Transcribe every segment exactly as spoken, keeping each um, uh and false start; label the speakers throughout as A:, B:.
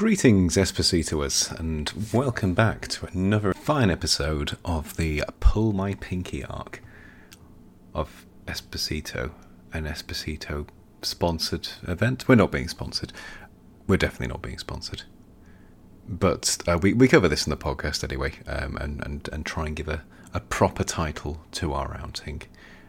A: Greetings, Espositoers, and welcome back to another fine episode of the Pull My Pinky arc of Esposito, an Esposito-sponsored event. We're not being sponsored. We're definitely not being sponsored. But uh, we, we cover this in the podcast anyway, um, and, and, and try and give a, a proper title to our outing.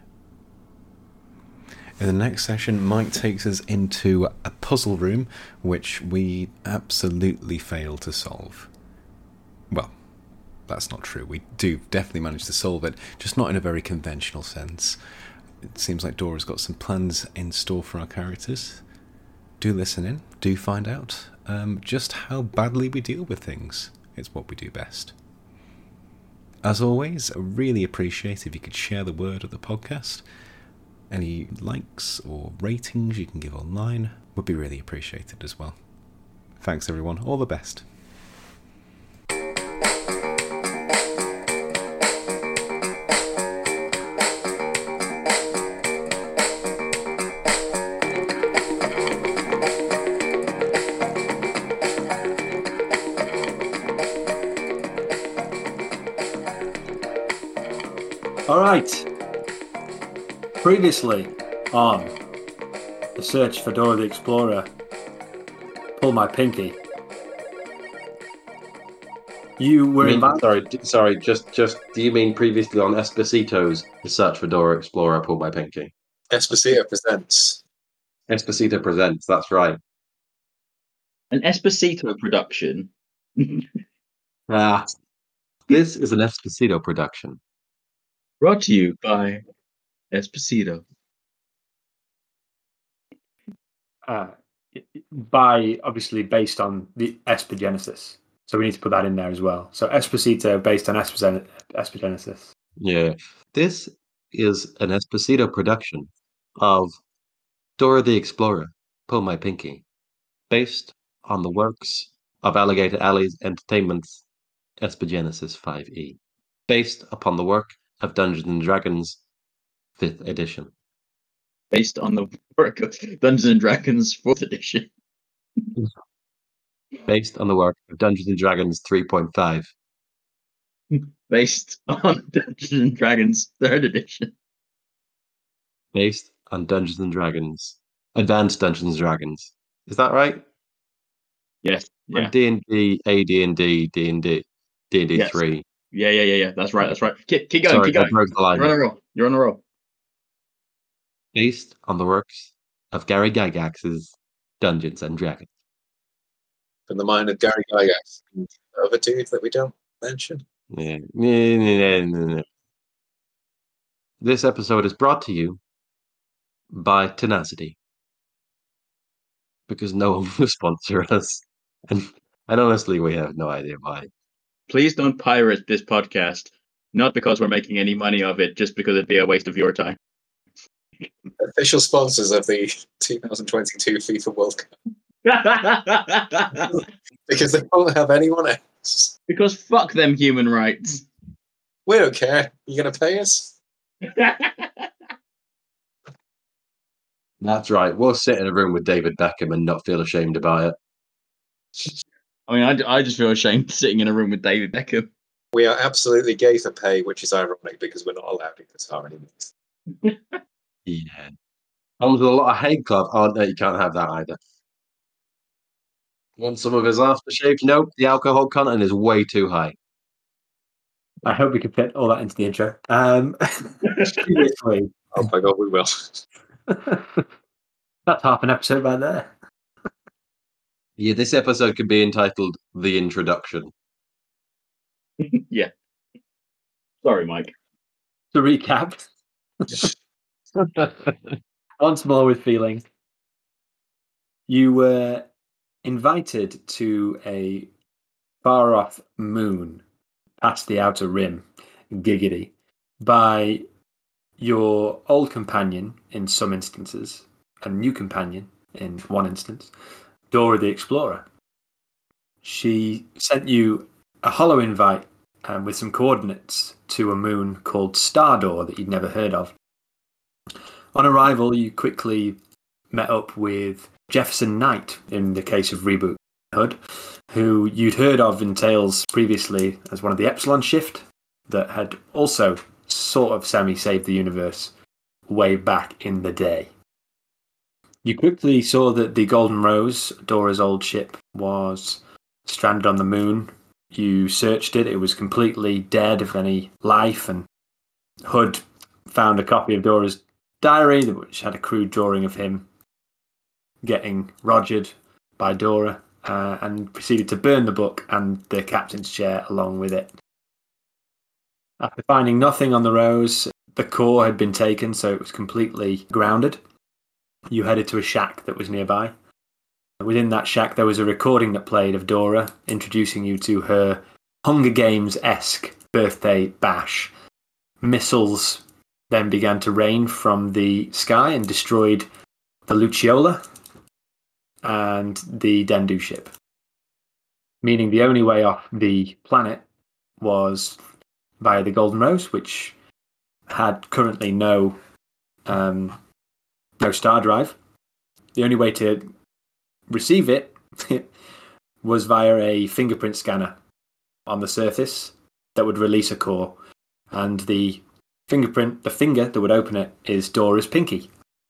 A: In the next session, Mike takes us into a puzzle room, which we absolutely fail to solve. Well, that's not true. We do definitely manage to solve it, just not in a very conventional sense. It seems like Dora's got some plans in store for our characters. Do listen in, do find out um, just how badly we deal with things. It's what we do best. As always, I really appreciate if you could share the word of the podcast. Any likes or ratings you can give online would be really appreciated as well. Thanks everyone, all the best.
B: All right. Previously on The Search for Dora the Explorer, Pull My Pinky, you were
C: mean,
B: invited...
C: Sorry, d- sorry, just, just, do you mean previously on Esposito's The Search for Dora Explorer, Pull My Pinky?
D: Esposito presents.
C: Esposito presents, that's right.
E: An Esposito production.
C: Ah, this is an Esposito production.
E: Brought to you by Esposito.
B: Uh, by, obviously, based on the Espogenesis. So we need to put that in there as well. So Esposito based on Espogen- Espogenesis.
C: Yeah. This is an Esposito production of Dora the Explorer, Pull My Pinky, based on the works of Alligator Alley's Entertainment's Espogenesis five E, based upon the work of Dungeons and Dragons fifth edition.
E: Based on the work of Dungeons and Dragons fourth edition.
C: Based on the work of Dungeons and Dragons three point five.
E: Based on Dungeons and Dragons third edition.
C: Based on Dungeons and Dragons. Advanced Dungeons and Dragons. Is that right?
E: Yes. Yeah.
C: D and D, A D and D, D and D, D and D
E: Yes.
C: three.
E: Yeah, yeah, yeah, yeah. That's right. That's right. Keep, keep going.
C: Sorry,
E: keep going.
C: I broke the line.
E: You're on a roll. You're on a roll.
C: Based on the works of Gary Gygax's Dungeons and Dragons.
D: From the mind of Gary Gygax and other dudes that we don't mention.
C: Yeah. Yeah, yeah, yeah, yeah. This episode is brought to you by Tenacity. Because no one will sponsor us. And, and honestly, we have no idea why.
E: Please don't pirate this podcast. Not because we're making any money of it, just because it'd be a waste of your time.
D: Official sponsors of the twenty twenty-two FIFA World Cup. Because they won't have anyone else.
E: Because fuck them human rights.
D: We don't care. You going to pay us?
C: That's right. We'll sit in a room with David Beckham and not feel ashamed about it.
E: I mean, I, I just feel ashamed sitting in a room with David Beckham.
D: We are absolutely gay for pay, which is ironic because we're not allowed in Qatar anymore.
C: Yeah. Comes with a lot of hate club. Oh, no, you can't have that either. Want some of his aftershave? Nope, the alcohol content is way too high.
B: I hope we can fit all that into the intro. Um, previously,
D: Oh my god, we will.
B: that's half an episode right there.
C: Yeah, this episode could be entitled The Introduction.
E: Yeah. Sorry, Mike.
B: To recap, once more with feeling, you were invited to a far-off moon past the outer rim, Giggity, by your old companion in some instances, a new companion in one instance, Dora the Explorer. She sent you a hollow invite um, with some coordinates to a moon called Stardor that you'd never heard of. On arrival, you quickly met up with Jefferson Knight in the case of Reboot, Hood, who you'd heard of in tales previously as one of the Epsilon Shift that had also sort of semi-saved the universe way back in the day. You quickly saw that the Golden Rose, Dora's old ship, was stranded on the moon. You searched it. It was completely dead of any life, and Hood found a copy of Dora's diary, which had a crude drawing of him getting rogered by Dora, uh, and proceeded to burn the book and the captain's chair along with it. After finding nothing on the Rose, the core had been taken, so it was completely grounded. You headed to a shack that was nearby. Within that shack, there was a recording that played of Dora introducing you to her Hunger Games-esque birthday bash. Missiles then began to rain from the sky and destroyed the Luciola and the Dendu ship, meaning the only way off the planet was via the Golden Rose, which had currently no um, no star drive. The only way to receive it was via a fingerprint scanner on the surface that would release a core, and the fingerprint, the finger that would open it, is Dora's pinky.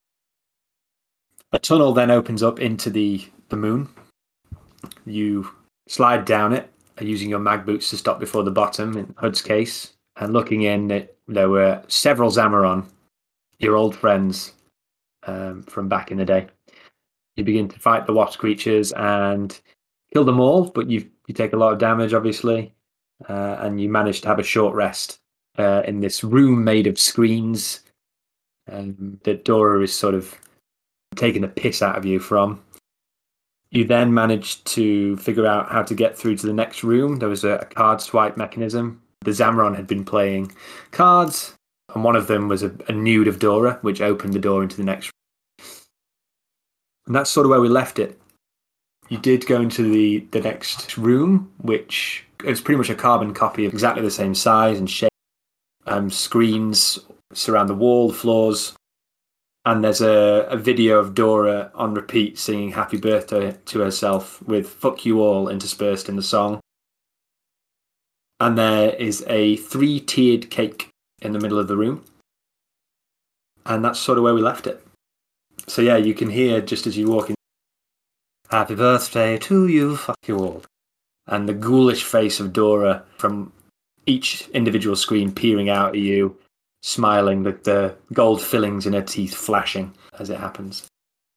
B: A tunnel then opens up into the, the moon. You slide down it, using your mag boots to stop before the bottom, in Hood's case. And looking in, it, there were several Zamaron, your old friends um, from back in the day. You begin to fight the wasp creatures and kill them all, but you you take a lot of damage, obviously. Uh, and you manage to have a short rest uh, in this room made of screens um, that Dora is sort of taking the piss out of you from. You then managed to figure out how to get through to the next room. There was a, a card swipe mechanism. The Zamaron had been playing cards, and one of them was a, a nude of Dora, which opened the door into the next room. And that's sort of where we left it. You did go into the, the next room, which is pretty much a carbon copy of exactly the same size and shape. Um, screens surround the wall, the floors. And there's a, a video of Dora on repeat singing Happy Birthday to herself with Fuck You All interspersed in the song. And there is a three-tiered cake in the middle of the room. And that's sort of where we left it. So yeah, you can hear just as you walk in, Happy birthday to you, fuck you all. And the ghoulish face of Dora from each individual screen peering out at you, smiling with the gold fillings in her teeth flashing as it happens.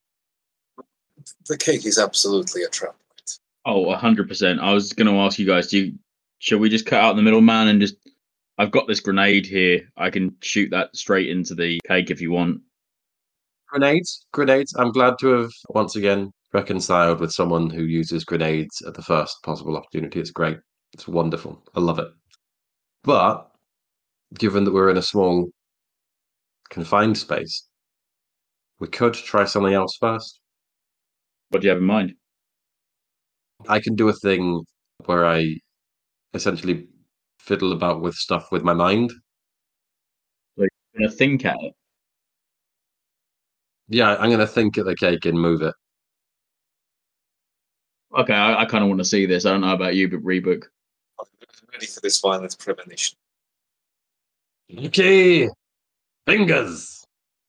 D: The cake is absolutely a trap.
E: Oh, one hundred percent. I was going to ask you guys, do you, shall we just cut out the middleman and just... I've got this grenade here. I can shoot that straight into the cake if you want.
C: Grenades? Grenades. I'm glad to have, once again, reconciled with someone who uses grenades at the first possible opportunity. It's great. It's wonderful. I love it. But given that we're in a small, confined space, we could try something else first.
E: What do you have in mind?
C: I can do a thing where I essentially fiddle about with stuff with my mind.
E: Like, you're going to think at it?
C: Yeah, I'm going to think at the cake and move it.
E: Okay, I, I kind of want to see this. I don't know about you, but Rebook.
D: I'm ready for this violent premonition.
C: Okay, fingers.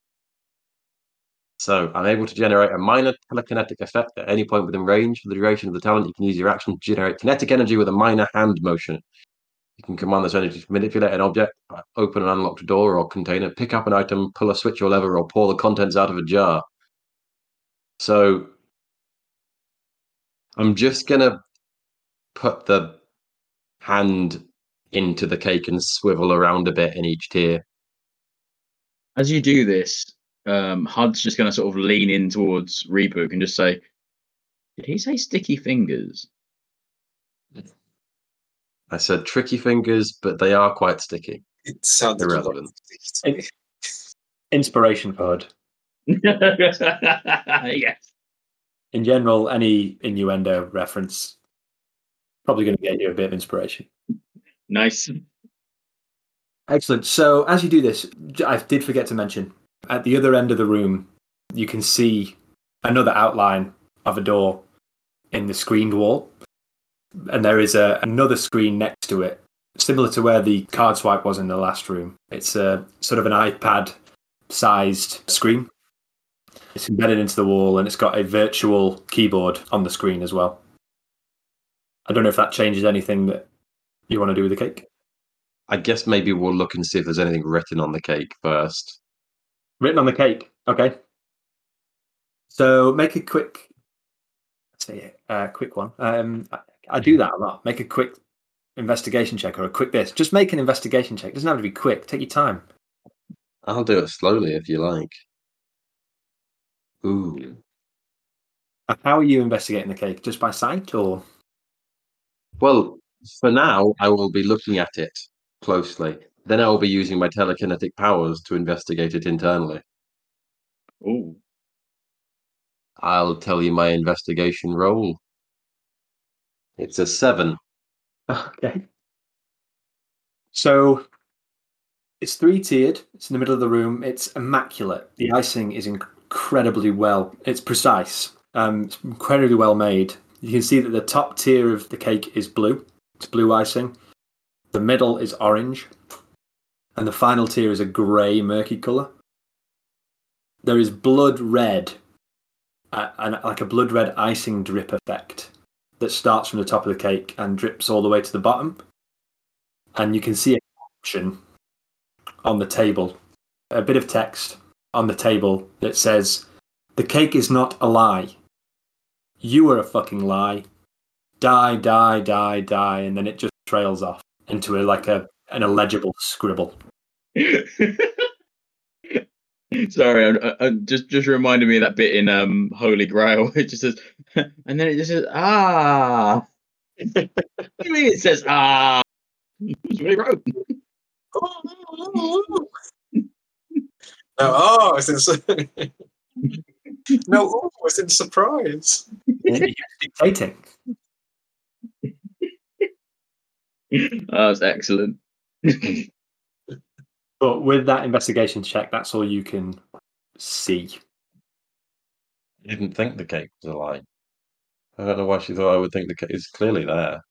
C: So I'm able to generate a minor telekinetic effect at any point within range. For the duration of the talent, you can use your action to generate kinetic energy with a minor hand motion. You can command this energy to manipulate an object, open an unlocked door or container, pick up an item, pull a switch or lever, or pour the contents out of a jar. So I'm just going to put the hand into the cake and swivel around a bit in each tier.
E: As you do this, um, Hud's just going to sort of lean in towards Rebook and just say, did he say sticky fingers?
C: I said tricky fingers, but they are quite sticky.
D: It sounded
C: Irrelevant.
D: to me.
B: Inspiration for Hood.
E: Yes.
B: In general, any innuendo reference probably going to get you a bit of inspiration.
E: Nice.
B: Excellent. So as you do this, I did forget to mention, at the other end of the room, you can see another outline of a door in the screened wall. And there is a, another screen next to it, similar to where the card swipe was in the last room. It's a sort of an iPad-sized screen. It's embedded into the wall, and it's got a virtual keyboard on the screen as well. I don't know if that changes anything that you want to do with the cake.
C: I guess maybe we'll look and see if there's anything written on the cake first.
B: Written on the cake, okay. So make a quick, let's say, a quick one. Um, I, I do that a lot. Make a quick investigation check or a quick this. Just make an investigation check. It doesn't have to be quick. Take your time.
C: I'll do it slowly if you like. Ooh.
B: How are you investigating the cake? Just by sight or?
C: Well, for now, I will be looking at it closely. Then I will be using my telekinetic powers to investigate it internally.
E: Ooh.
C: I'll tell you my investigation roll. It's a seven.
B: Okay. So it's three tiered. It's in the middle of the room. It's immaculate. The icing is incredibly well. It's precise. Um, it's incredibly well made. You can see that the top tier of the cake is blue. It's blue icing. The middle is orange. And the final tier is a grey, murky colour. There is blood red, uh, and like a blood red icing drip effect that starts from the top of the cake and drips all the way to the bottom. And you can see a caption on the table, a bit of text on the table that says, "The cake is not a lie. You are a fucking lie. Die, die, die, die." And then it just trails off into a, like a an illegible scribble.
E: Sorry, I'm, I'm just just reminded me of that bit in um, Holy Grail. It just says, and then it just says, "Ah." What do you mean it says, "Ah"? It's really wrong.
D: No, oh, it's in su- no, oh, it's in surprise.
B: You're dictating.
E: That's excellent.
B: But with that investigation check, that's all you can see.
C: I didn't think the cake was a lie. I don't know why she thought I would think the cake is clearly there.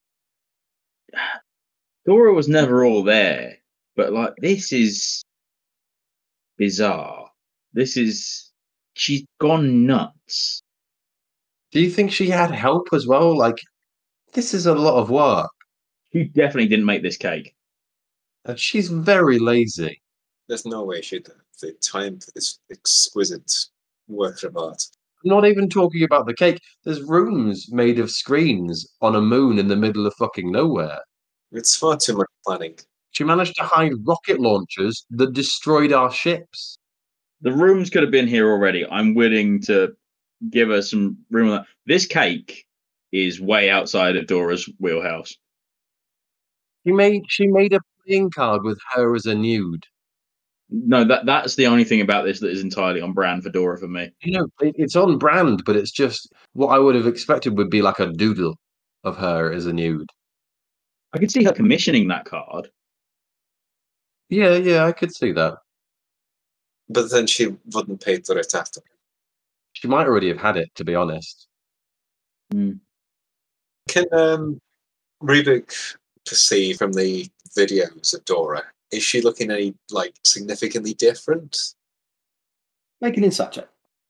E: Dora was never all there, but like this is bizarre. This is she's gone nuts.
C: Do you think she had help as well? Like, this is a lot of work.
E: She definitely didn't make this cake.
C: And she's very lazy.
D: There's no way she'd have the time for this exquisite work of art.
C: I'm not even talking about the cake. There's rooms made of screens on a moon in the middle of fucking nowhere.
D: It's far too much planning.
C: She managed to hide rocket launchers that destroyed our ships.
E: The rooms could have been here already. I'm willing to give her some room on that. This cake is way outside of Dora's wheelhouse.
C: She made she made a playing card with her as a nude.
E: No, that that's the only thing about this that is entirely on brand for Dora for me.
C: You know, it, it's on brand, but it's just what I would have expected would be like a doodle of her as a nude.
E: I could see her commissioning that card.
C: Yeah, yeah, I could see that.
D: But then she wouldn't pay for it after.
C: She might already have had it, to be honest.
E: Mm.
D: Can um, Rubik perceive from the videos of Dora, is she looking any like significantly different?
B: Make an insight check.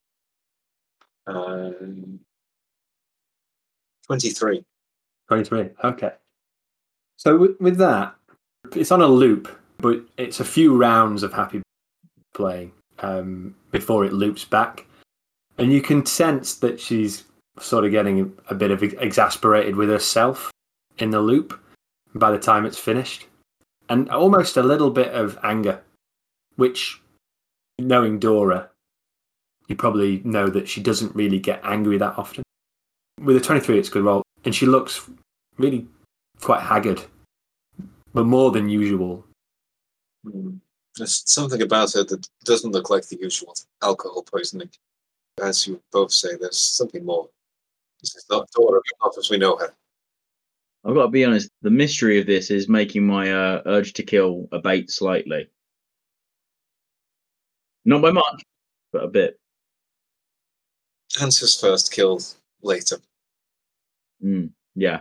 D: Um, twenty-three.
B: twenty-three. Okay. So with, with that, it's on a loop, but it's a few rounds of Happy playing um, before it loops back. And you can sense that she's sort of getting a bit of exasperated with herself in the loop by the time it's finished. And almost a little bit of anger, which, knowing Dora, you probably know that she doesn't really get angry that often. With a twenty-three, it's a good roll. And she looks really quite haggard, but more than usual.
D: Mm. There's something about her that doesn't look like the usual alcohol poisoning. As you both say, there's something more. This is not Dora, not as we know her.
E: I've got to be honest, the mystery of this is making my uh, urge to kill abate slightly. Not by much, but a bit.
D: Answer's first, killed later.
E: Mm, yeah.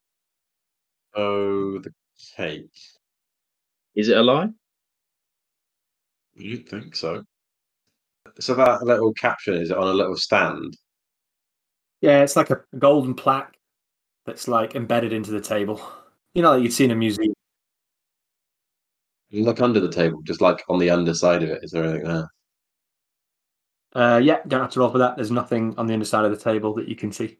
C: Oh, the cake.
E: Is it a lie?
C: You'd think so. So that little caption, is it on a little stand?
B: Yeah, it's like a golden plaque that's like embedded into the table. You know, like you'd see in a museum.
C: You look under the table, just like on the underside of it. Is there anything there?
B: Uh, yeah, don't have to roll for that. There's nothing on the underside of the table that you can see.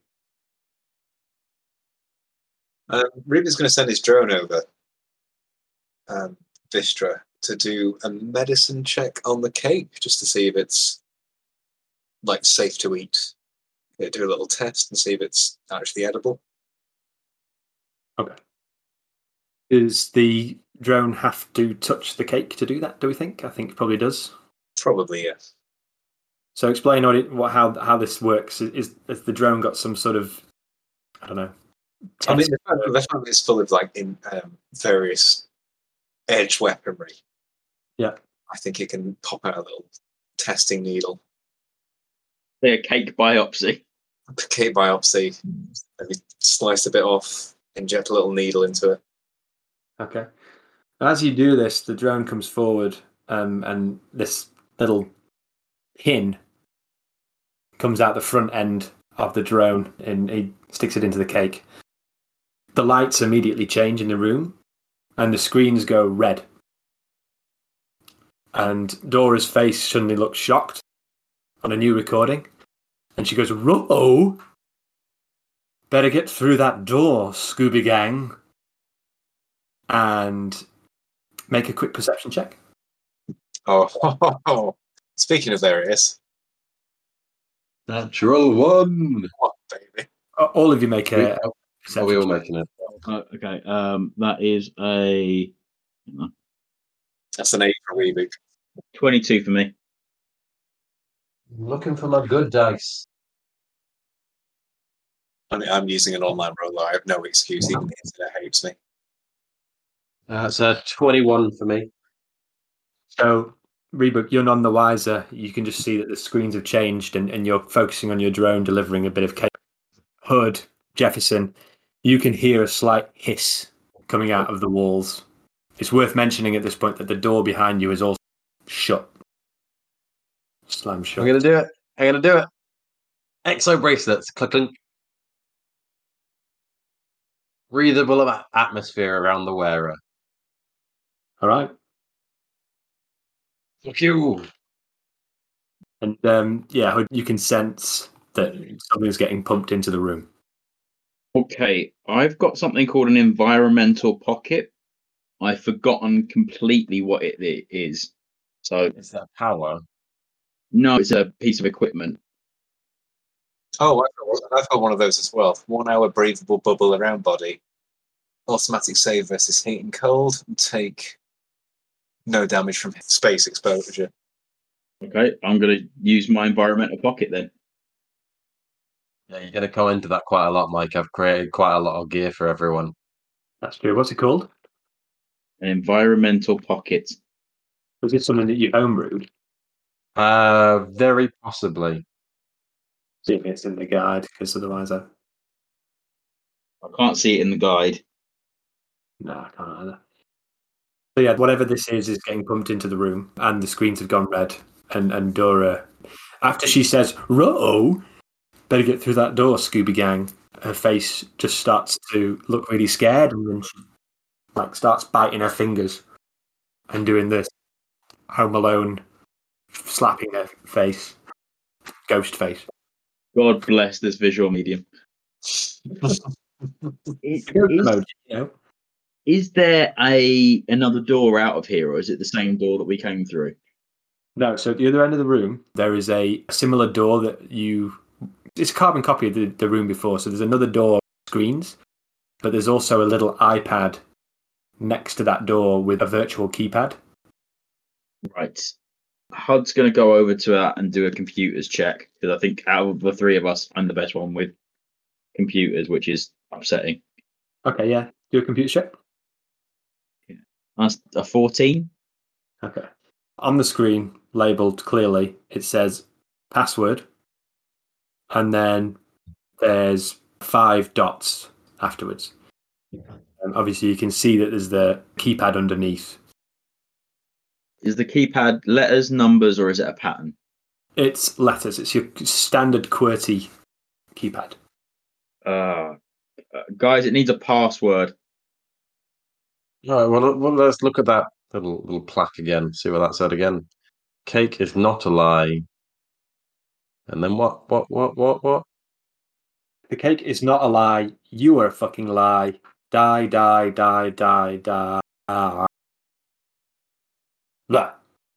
D: Um, Ruben's going to send his drone over, um, Vistra, to do a medicine check on the cake, just to see if it's like safe to eat. Yeah, do a little test and see if it's actually edible.
B: Okay. Does the drone have to touch the cake to do that? Do we think? I think it probably does.
D: Probably, yes.
B: So explain what, it, what how how this works. Is has the drone got some sort of, I don't know?
D: I mean,
B: test?
D: the fact, the fact that it's full of like in um, various edge weaponry.
B: Yeah.
D: I think it can pop out a little testing needle,
E: A cake biopsy.
D: cake biopsy, maybe slice a bit off, inject a little needle into it.
B: Okay. As you do this, the drone comes forward, um, and this little pin comes out the front end of the drone, and he sticks it into the cake. The lights immediately change in the room, and the screens go red. And Dora's face suddenly looks shocked on a new recording, and she goes, "Whoa! Better get through that door, Scooby Gang." And make a quick perception check.
D: Oh, speaking of various,
C: Natural one.
D: what baby?
B: All of you make a,
C: We-
B: a
C: Are
B: perception
C: we all
B: check.
C: making it?
E: Uh, okay. Um, that is a
D: That's an eight for Weeboo.
E: twenty-two for me.
C: Looking for my good dice.
D: I mean, I'm using an online roller. I have no excuse. Even the internet hates me.
C: That's a twenty-one for me.
B: So, Rebook, you're none the wiser. You can just see that the screens have changed, and, and you're focusing on your drone delivering a bit of cake. Hood, Jefferson, you can hear a slight hiss coming out of the walls. It's worth mentioning at this point that the door behind you is also shut. Slam shut.
C: I'm gonna do it. I'm gonna do it. Exo bracelets. Click clink. Breathable a- atmosphere around the wearer.
B: All right.
C: Fuck you.
B: And um, yeah, Hood, you can sense that something's getting pumped into the room.
E: Okay, I've got something called an environmental pocket. I've forgotten completely what it i- is. So
C: Is that power?
E: no, it's a piece of equipment.
D: Oh, I've got, one- I've got one of those as well. One hour breathable bubble around body. Automatic save versus heat and cold. And take no damage from space exposure.
E: Okay, I'm going to use my environmental pocket then.
C: Yeah, you're gonna go into that quite a lot, Mike. I've created quite a lot of gear for everyone.
B: That's true. What's it called?
E: An environmental pocket.
B: Was it something that you homebrewed?
C: Uh, very possibly.
B: See if it's in the guide, because otherwise I...
E: I can't see it in the guide.
B: No, I can't either. So yeah, whatever this is is getting pumped into the room, and the screens have gone red. And and Dora, after she says "Ro, better get through that door, Scooby Gang," her face just starts to look really scared, and then she like starts biting her fingers and doing this Home Alone, slapping her face, ghost face.
E: God bless this visual medium. Is,
B: Ghost
E: is,
B: mode, you know.
E: is there a another door out of here, or is it the same door that we came through?
B: No, so at the other end of the room, there is a similar door that you... It's a carbon copy of the, the room before, so there's another door screens, but there's also a little iPad next to that door with a virtual keypad.
E: Right. Hud's going to go over to that and do a computers check, because I think out of the three of us, I'm the best one with computers, which is upsetting.
B: Okay, yeah. Do a computer check.
E: That's a fourteen.
B: Okay. On the screen, labelled clearly, it says password, and then there's five dots afterwards. And obviously, you can see that there's the keypad underneath.
E: Is the keypad letters, numbers, or is it a pattern?
B: It's letters. It's your standard QWERTY keypad.
E: Uh, uh, guys, it needs a password.
C: All right, well, well, let's look at that little little plaque again. See what that said again. Cake is not a lie. And then what? What? What? What? What?
B: The cake is not a lie. You are a fucking lie. Die, die, die, die, die. Ah. Blah.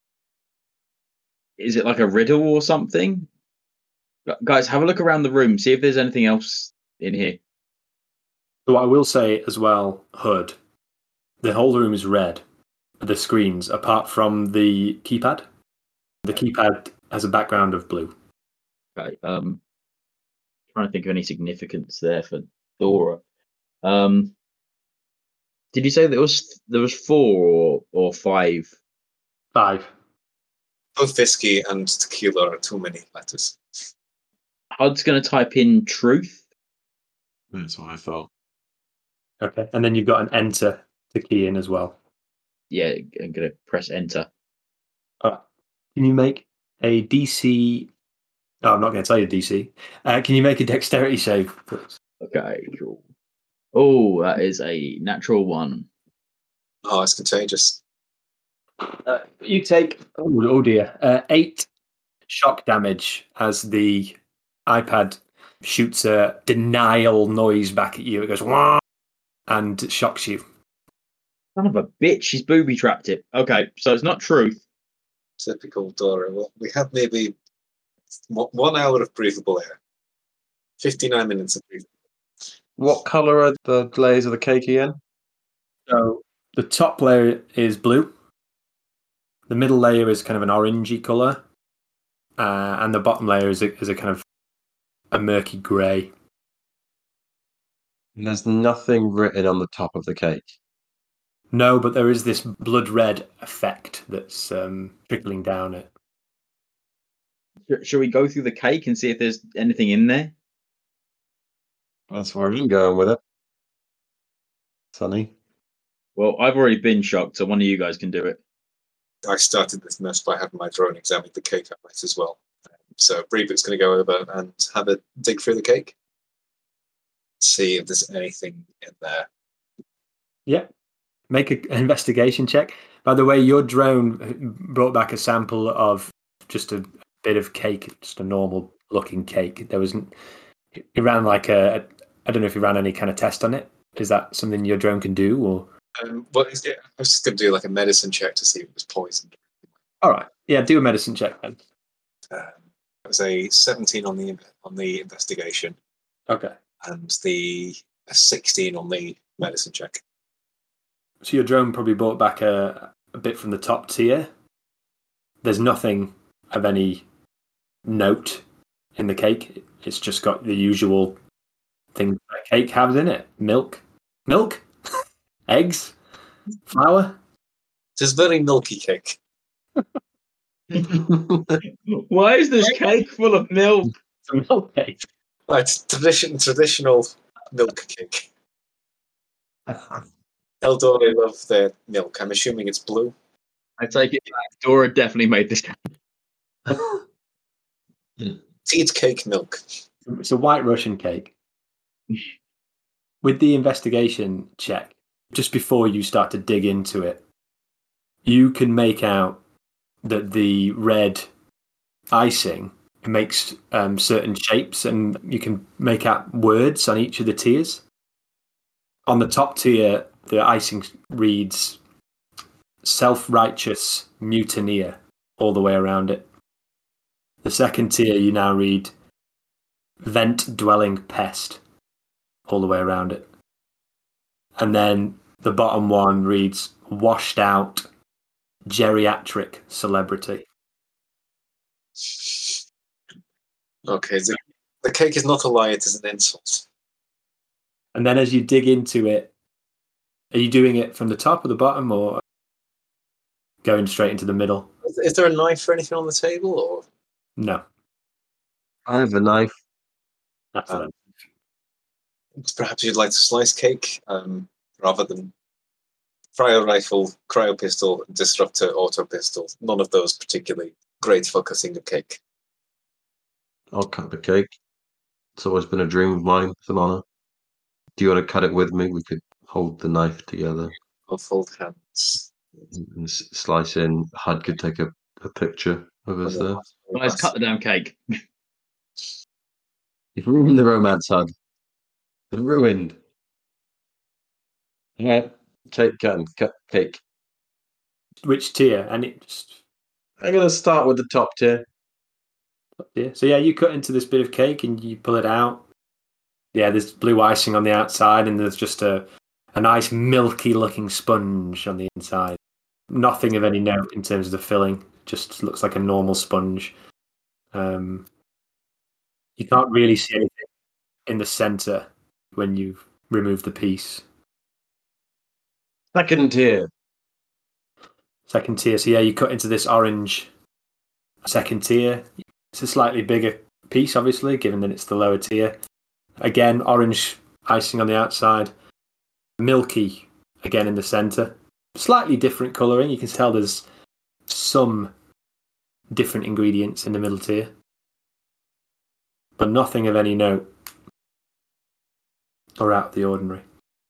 E: Is it like a riddle or something? Gu- Guys, have a look around the room. See if there's anything else in here.
B: So I will say as well, Hood, the whole room is red. The screens, apart from the keypad. The keypad has a background of blue.
E: Okay. Um, trying to think of any significance there for Dora. Um, did you say there was there was four or or five?
B: Five.
D: Both whiskey and tequila are too many letters.
E: Hud's going to type in truth.
C: That's what I thought.
B: Okay. And then you've got an enter to key in as well.
E: Yeah, I'm going to press enter.
B: All right. Can you make a D C? Oh, I'm not going to tell you D C. Uh, can you make a dexterity save, please?
E: Okay, cool. Oh, that is a natural one.
D: Oh, it's contagious.
B: Uh, you take, oh, oh dear, uh, eight shock damage as the iPad shoots a denial noise back at you. It goes, wah, and shocks you.
E: Son of a bitch, she's booby trapped it. Okay, so it's not truth.
D: Typical Dora. Well, we have maybe one one hour of breathable air. fifty-nine minutes of breathable.
C: What color are the layers of the cake again?
B: So the top layer is blue. The middle layer is kind of an orangey colour. Uh, and the bottom layer is a, is a kind of a murky grey.
C: And there's nothing written on the top of the cake.
B: No, but there is this blood red effect that's um, trickling down it.
E: Sh- Shall we go through the cake and see if there's anything in there?
C: That's where I'm going with it. Sonny.
E: Well, I've already been shocked, so one of you guys can do it.
D: I started this mess by having my drone examine the cake I might as well. So Breevik's going to go over and have a dig through the cake. See if there's anything in there.
B: Yeah. Make a- an investigation check. By the way, your drone brought back a sample of just a bit of cake, just a normal looking cake. There wasn't. It ran like a. I don't know if you ran any kind of test on it. Is that something your drone can do, or?
D: Um, well, is it- I was just going to do like a medicine check to see if it was poisoned.
B: All right. Yeah, do a medicine check then.
D: Um, it was a seventeen on the on the investigation
B: Okay.
D: and the a sixteen on the medicine check.
B: So your drone probably brought back a, a bit from the top tier. There's nothing of any note in the cake. It's just got the usual things that cake has in it. Milk. Milk? Eggs? Flour?
D: It is very milky cake.
E: Why is this cake full of milk?
B: It's a milk cake.
D: Right, tradition, traditional milk cake. Eldora love their milk. I'm assuming it's blue.
E: I take it back. Dora definitely made this cake.
D: Teat cake milk.
B: It's a white Russian cake. With the investigation check, just before you start to dig into it, you can make out that the red icing makes um, certain shapes, and you can make out words on each of the tiers. On the top tier, the icing reads self-righteous mutineer all the way around it. The second tier, you now read vent-dwelling pest all the way around it. And then the bottom one reads washed out geriatric celebrity.
D: Okay, the, the cake is not a lie, it is an insult.
B: And then as you dig into it, are you doing it from the top or the bottom, or going straight into the middle?
D: Is, is there a knife or anything on the table? Or
B: No.
C: I have a knife.
B: That's
D: Um,
B: it.
D: perhaps you'd like to slice cake um, rather than cryo rifle, cryo pistol, disruptor, auto pistol. None of those particularly great for cutting a cake.
C: I'll cut the cake. It's always been a dream of mine. It's an honor. Do you want to cut it with me? We could hold the knife together
D: Or fold hands.
C: and s- slice in. Hud could take a, a picture of us there.
E: Guys, cut the damn cake.
C: You've ruined the romance, Hud. It's ruined. Yeah. Cake cut, cut cake.
B: Which tier? And it just
C: I'm gonna start with the top tier.
B: yeah. So yeah, you cut into this bit of cake and you pull it out. Yeah, there's blue icing on the outside, and there's just a a nice milky looking sponge on the inside. Nothing of any note in terms of the filling. Just looks like a normal sponge. Um, you can't really see anything in the center when you remove the piece.
C: Second tier.
B: Second tier. So yeah, you cut into this orange second tier. It's a slightly bigger piece, obviously, given that it's the lower tier. Again, orange icing on the outside. Milky, again, in the center. Slightly different colouring. You can tell there's some different ingredients in the middle tier. But nothing of any note or out of the ordinary.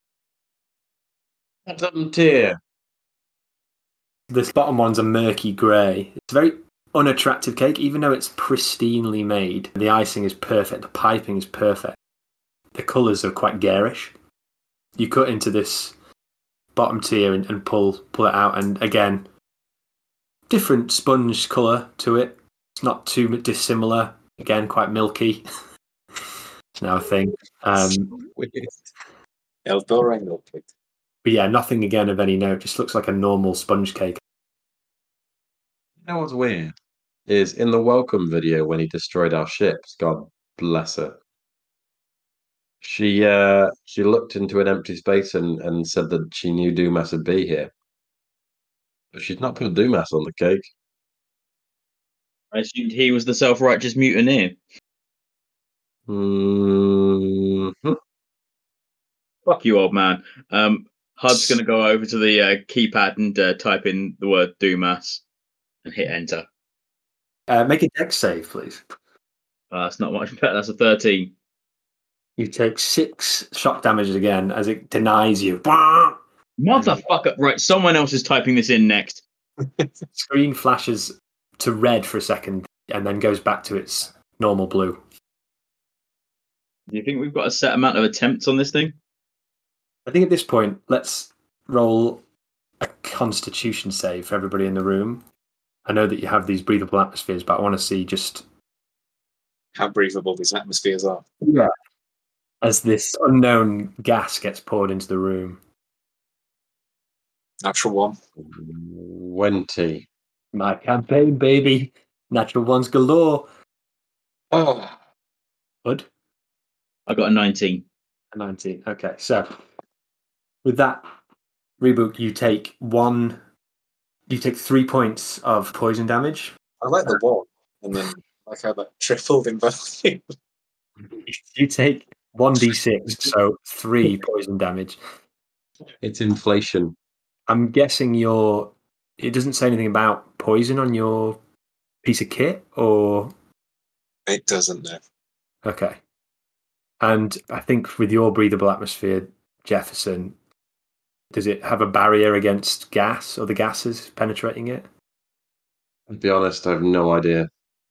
C: Bottom tier.
B: This bottom one's a murky grey. It's a very unattractive cake, even though it's pristinely made. The icing is perfect. The piping is perfect. The colours are quite garish. You cut into this bottom tier and, and pull pull it out, and again, different sponge colour to it. It's not too dissimilar. Again, quite milky. It's now a thing. Um,
D: Eldora milk cake.
B: but yeah, nothing again of any note. Just looks like a normal sponge cake.
C: You know what's weird? Is in the welcome video when he destroyed our ships, God bless her. She uh she looked into an empty space and, and said that she knew Dumas would be here. But she's not put Dumas on the cake.
E: I assumed he was the self-righteous mutineer.
C: Mm-hmm.
E: Fuck you, old man. Um, Hud's going to go over to the uh, keypad and uh, type in the word Dumas and hit enter.
B: Uh, make a dex save, please.
E: Uh, that's not much better. That's a thirteen.
B: You take six shock damages again as it denies you.
E: Motherfucker. Right, someone else is typing this in next.
B: Screen flashes to red for a second and then goes back to its normal blue.
E: Do you think we've got a set amount of attempts on this thing?
B: I think at this point, let's roll a constitution save for everybody in the room. I know that you have these breathable atmospheres, but I want to see just
D: How breathable these atmospheres are.
B: yeah, as this unknown gas gets poured into the room.
D: Natural one.
C: Twenty.
B: My campaign, baby. Natural ones galore.
D: Oh,
B: Bud?
E: I got a nineteen.
B: A nineteen. Okay, so with that reboot, you take one. You take three points of poison damage.
D: I like the one, and then I like how that tripled in value.
B: You take one d six, so three poison damage.
C: It's inflation.
B: I'm guessing your. It doesn't say anything about poison on your piece of kit, or
D: It doesn't know.
B: okay. And I think with your breathable atmosphere, Jefferson, does it have a barrier against gas or the gases penetrating it?
C: To be honest, I have no idea.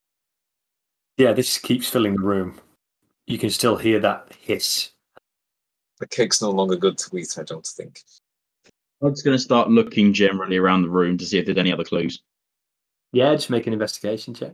B: Yeah, this keeps filling the room. You can still hear that hiss.
D: The cake's no longer good to eat, I don't think.
E: Hud's going to start looking generally around the room to see if there's any other clues.
B: Yeah, just make an investigation check.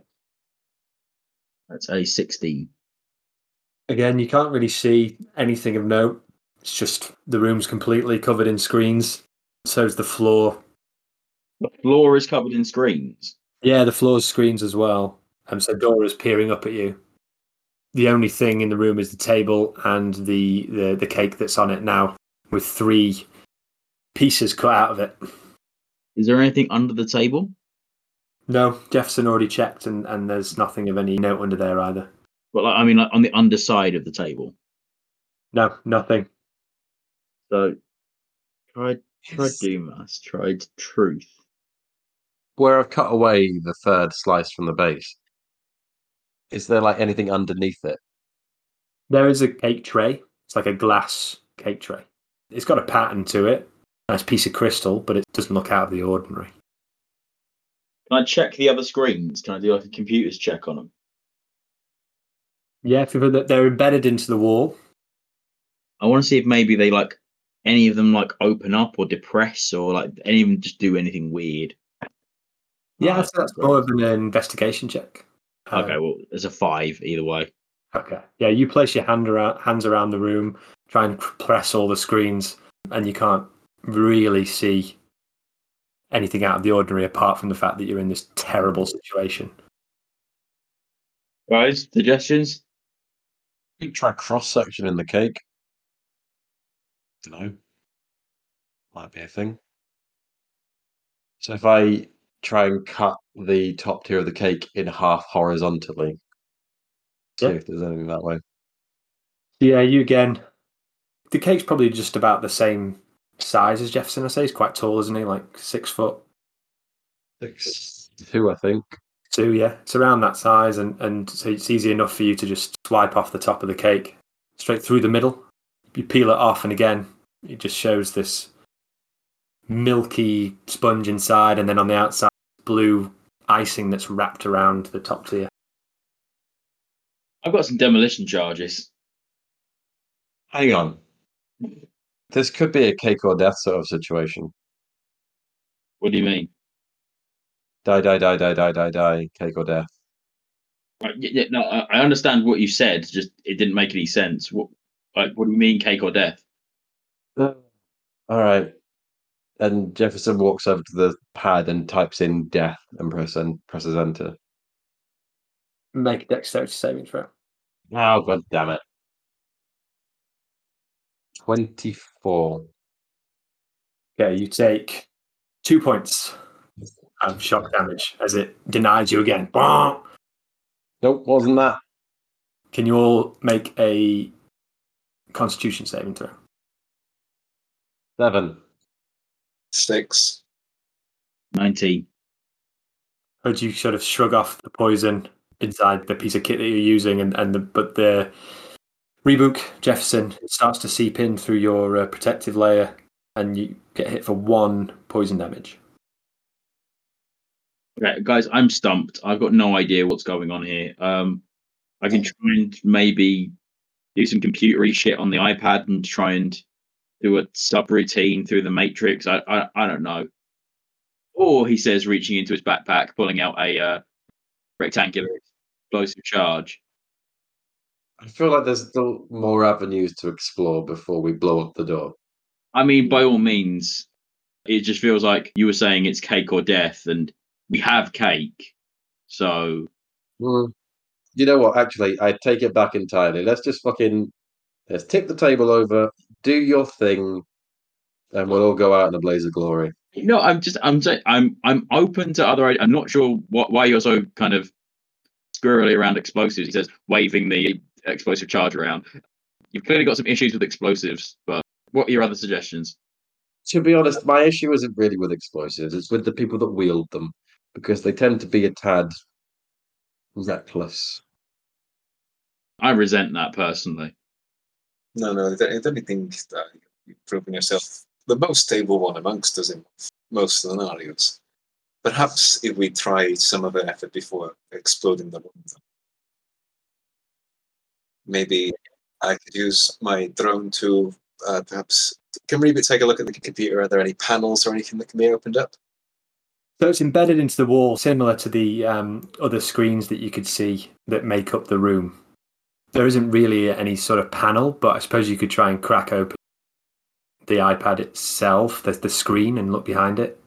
E: That's a sixteen.
B: Again, you can't really see anything of note. It's just the room's completely covered in screens. So's the floor.
E: The floor is covered in screens.
B: Yeah, the floor's screens as well. Um, so Dora's peering up at you. The only thing in the room is the table and the, the, the cake that's on it now, with three pieces cut out of it.
E: Is there anything under the table?
B: No, Jefferson already checked, and, and there's nothing of any note under there either.
E: Well, I mean, like on the underside of the table.
B: No, nothing.
E: So, tried, tried Dumas, tried Truth.
C: Where I've cut away the third slice from the base, is there like anything underneath it?
B: There is a cake tray. It's like a glass cake tray. It's got a pattern to it. Nice piece of crystal, but it doesn't look out of the ordinary.
E: Can I check the other screens? Can I do like a computer's check on them?
B: Yeah, if they're embedded into the wall.
E: I want to see if maybe they like any of them like open up or depress or like any of them just do anything weird.
B: Yeah,
E: Right,
B: so that's
E: great.
B: more of an investigation check.
E: Okay,
B: Um,
E: well, there's a five either way.
B: Okay. Yeah, you place your hand around, hands around the room, try and press all the screens, and you can't really see anything out of the ordinary apart from the fact that you're in this terrible situation.
E: Guys, suggestions?
C: You try cross section in the cake. Don't know. Might be a thing. So if I try and cut the top tier of the cake in half horizontally, see
B: Yeah.
C: if there's anything that way.
B: Yeah, you again. The cake's probably just about the same size as Jefferson, I say. He's quite tall, isn't he? Like six foot
C: Six two, I think.
B: two, yeah. It's around that size, and, and so it's easy enough for you to just swipe off the top of the cake straight through the middle. You peel it off, and again, it just shows this milky sponge inside, and then on the outside, blue icing that's wrapped around the top tier.
E: I've got some demolition charges.
C: Hang on. This could be a cake or death sort of situation.
E: What do you mean?
C: Die, die, die, die, die, die, die. Cake or death.
E: Right, yeah, yeah, no, I I understand what you said. Just it didn't make any sense. What, like, what do you mean, cake or death?
C: All right. And Jefferson walks over to the pad and types in death and press and presses enter.
B: Make a dexterity saving throw.
C: Oh, god damn it. twenty-four.
B: Okay, you take two points of shock damage as it denies you again.
C: Nope, wasn't that.
B: Can you all make a Constitution saving throw?
C: Seven.
D: Six.
E: Nineteen.
B: Or do you sort of shrug off the poison inside the piece of kit that you're using, and, and the, but the rebook Jefferson starts to seep in through your uh, protective layer, and you get hit for one poison damage.
E: Okay, guys, I'm stumped. I've got no idea what's going on here. Um, I can try and maybe do some computery shit on the iPad and try and do a subroutine through the Matrix. I, I, I don't know. Or he says, reaching into his backpack, pulling out a uh, rectangular explosive charge.
C: I feel like there's still more avenues to explore before we blow up the door.
E: I mean, by all means, it just feels like you were saying it's cake or death, and we have cake. So,
C: Mm. You know what? Actually, I take it back entirely. Let's just fucking let's tip the table over, do your thing, and we'll all go out in a blaze of glory.
E: no, I'm just, I'm, saying, I'm, I'm open to other. I'm not sure what, why you're so kind of squirrely around explosives. He says, waving the explosive charge around. You've clearly got some issues with explosives, but what are your other suggestions?
C: To be honest, my issue isn't really with explosives, it's with the people that wield them, because they tend to be a tad reckless.
E: I resent that personally.
D: No, no, I don't, I don't think that you've proven yourself the most stable one amongst us in most scenarios. Perhaps if we try some of an effort before exploding the bomb, maybe I could use my drone to uh, perhaps. Can Reba take a look at the computer? Are there any panels or anything that can be opened up?
B: So it's embedded into the wall, similar to the um, other screens that you could see that make up the room. There isn't really any sort of panel, but I suppose you could try and crack open the iPad itself, the, the screen, and look behind it.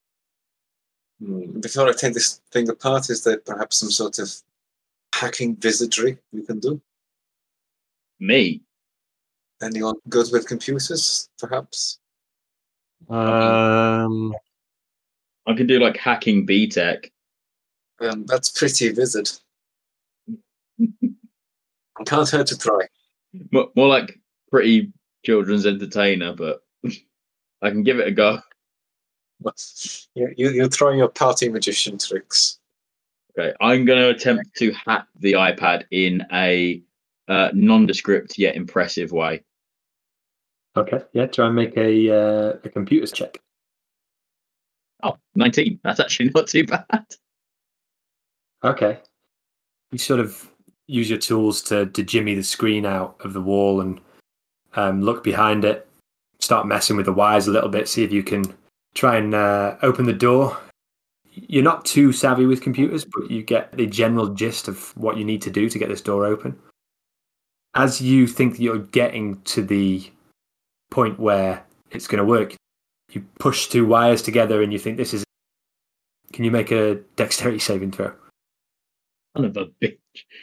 D: Hmm. Before I take this thing apart, is there perhaps some sort of hacking wizardry you can do?
E: Me?
D: Anyone good with computers, perhaps?
C: Um,
E: I can do like hacking B Tech.
D: Um, that's pretty wizard. Can't hurt to try.
E: More, more like pretty children's entertainer, but I can give it a go.
D: You, you, you're throwing your party magician tricks.
E: Okay, I'm going to attempt to hack the iPad in a uh, nondescript yet impressive way.
B: Okay, yeah, try and make a uh, a computer's check.
E: Oh, nineteen. That's actually not too bad.
B: Okay. You sort of use your tools to, to jimmy the screen out of the wall and um, look behind it, start messing with the wires a little bit, see if you can try and uh, open the door. You're not too savvy with computers, but you get the general gist of what you need to do to get this door open. As you think that you're getting to the point where it's going to work, you push two wires together and you think this is... Can you make a dexterity saving throw?
E: Son of a bitch.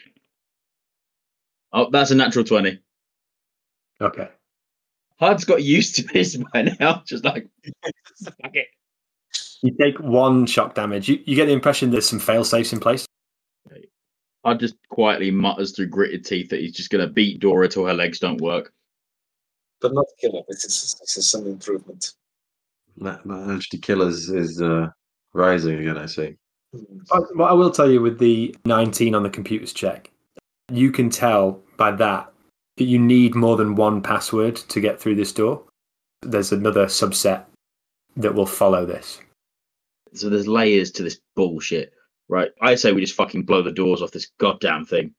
E: Oh, that's a natural twenty.
B: Okay.
E: Hud's got used to this by now. Just like, fuck it.
B: You take one shock damage. You, you get the impression there's some fail safes in place.
E: Hud just quietly mutters through gritted teeth that he's just going to beat Dora till her legs don't work.
D: But not kill her. This is, this is some improvement.
C: That, that actually killers is uh, rising again, I see.
B: What I will tell you with the nineteen on the computer's check, you can tell by that that you need more than one password to get through this door. There's another subset that will follow this.
E: So there's layers to this bullshit, right? I say we just fucking blow the doors off this goddamn thing.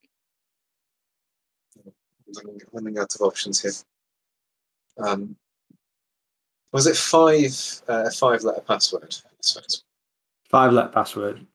D: I'm running out of options here. Um, was it five uh, five letter password?
B: Five letter password.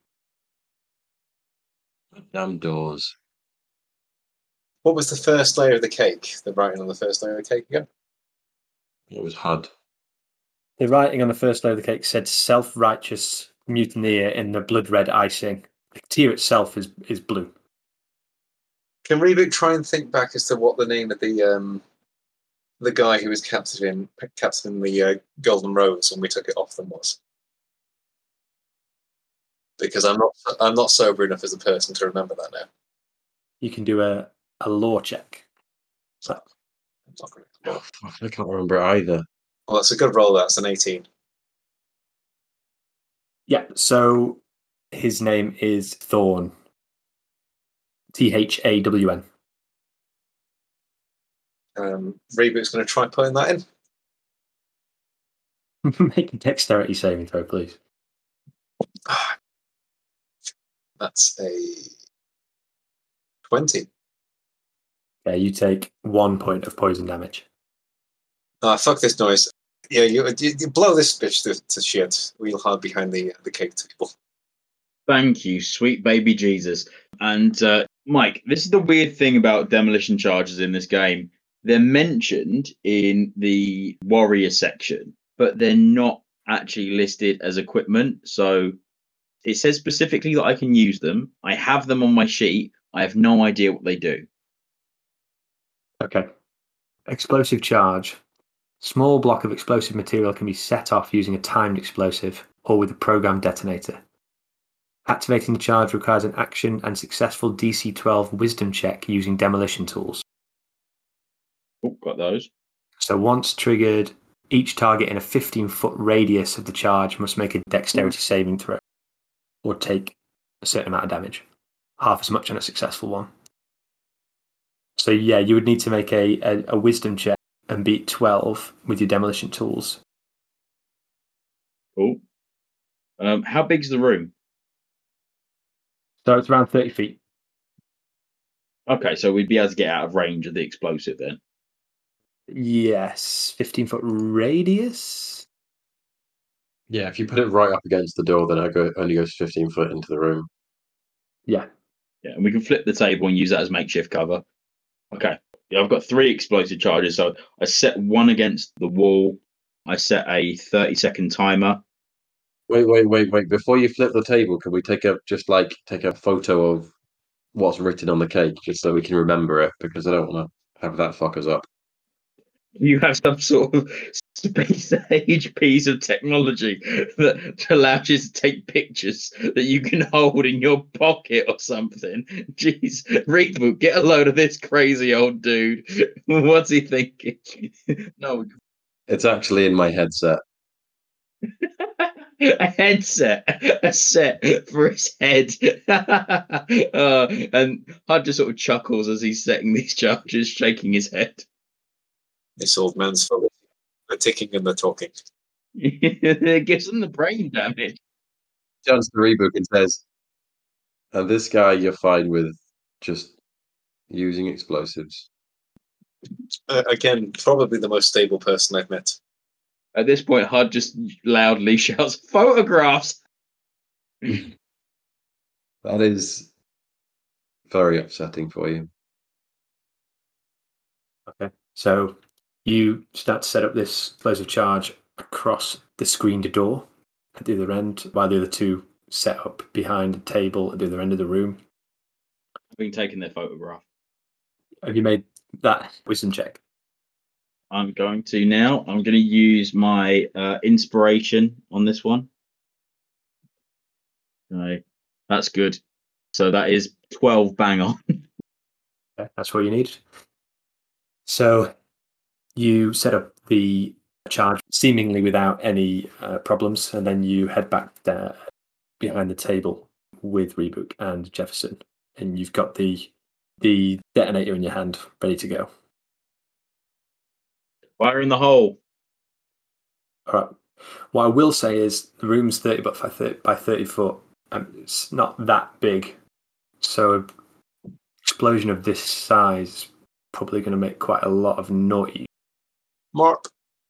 C: Damn doors.
D: What was the first layer of the cake? The writing on the first layer of the cake again?
C: It was H U D.
B: The writing on the first layer of the cake said self-righteous mutineer in the blood red icing. The tier itself is, is blue.
D: Can Reboot try and think back as to what the name of the um, the guy who was captured in captured in the uh, Golden Rose when we took it off them was? Because I'm not I'm not sober enough as a person to remember that now.
B: You can do a, a law check.
D: So, I'm not gonna-
C: Oh, fuck, I can't remember it either.
D: Well, that's a good roll. That's an eighteen.
B: Yeah, so his name is Thorn. T H A W N.
D: Um, Reboot's going to try putting that in.
B: Make a dexterity saving throw, please.
D: That's a twenty.
B: Yeah, you take one point of poison damage.
D: Ah, fuck this noise. Yeah, you, you, you blow this bitch to, to shit. We'll hide behind the the cake table.
E: Thank you, sweet baby Jesus. And uh, Mike, this is the weird thing about demolition charges in this game. They're mentioned in the warrior section, but they're not actually listed as equipment. So it says specifically that I can use them. I have them on my sheet. I have no idea what they do.
B: Okay. Explosive charge. Small block of explosive material can be set off using a timed explosive or with a programmed detonator. Activating the charge requires an action and successful D C twelve wisdom check using demolition tools.
E: Oh, got those.
B: So once triggered, each target in a fifteen-foot radius of the charge must make a dexterity saving throw or take a certain amount of damage, half as much on a successful one. So yeah, you would need to make a, a, a wisdom check and beat twelve with your demolition tools.
E: Cool. Um, how big's the room?
B: So it's around thirty feet.
E: Okay, so we'd be able to get out of range of the explosive then.
B: Yes, fifteen-foot radius?
C: Yeah, if you put it right up against the door, then it go, only goes fifteen foot into the room.
B: Yeah.
E: Yeah, and we can flip the table and use that as makeshift cover. Okay. Yeah, I've got three explosive charges, so I set one against the wall. I set a thirty-second timer.
C: Wait, wait, wait, wait. Before you flip the table, can we take a just like take a photo of what's written on the cake, just so we can remember it? Because I don't want to have that fuck us up.
E: You have some sort of space age piece of technology that allows you to take pictures that you can hold in your pocket or something. Jeez, Reboot, get a load of this crazy old dude. What's he thinking? No,
C: It's actually in my headset.
E: a headset, a set for his head. uh, and Hud just sort of chuckles as he's setting these charges, shaking his head.
D: This old man's full of the ticking and the talking.
E: It gives him the brain damage.
C: Turns to Reboot and says, and this guy you're fine with just using explosives.
D: Uh, again, probably the most stable person I've met.
E: At this point, Hud just loudly shouts, "Photographs!"
C: That is very upsetting for you.
B: Okay. So you start to set up this explosive charge across the screened door at the other end, while the other two set up behind a table at the other end of the room.
E: Having taken their photograph.
B: Have you made that wisdom check?
E: I'm going to now. I'm going to use my uh, inspiration on this one. Okay, that's good. So that is twelve bang on.
B: Okay, that's what you need. So you set up the charge seemingly without any uh, problems, and then you head back there behind the table with Reboot and Jefferson, and you've got the the detonator in your hand, ready to go.
E: Fire in the hole.
B: All right. What I will say is the room's thirty by thirty, by thirty foot. Um, it's not that big, so an explosion of this size is probably going to make quite a lot of noise.
D: Mark.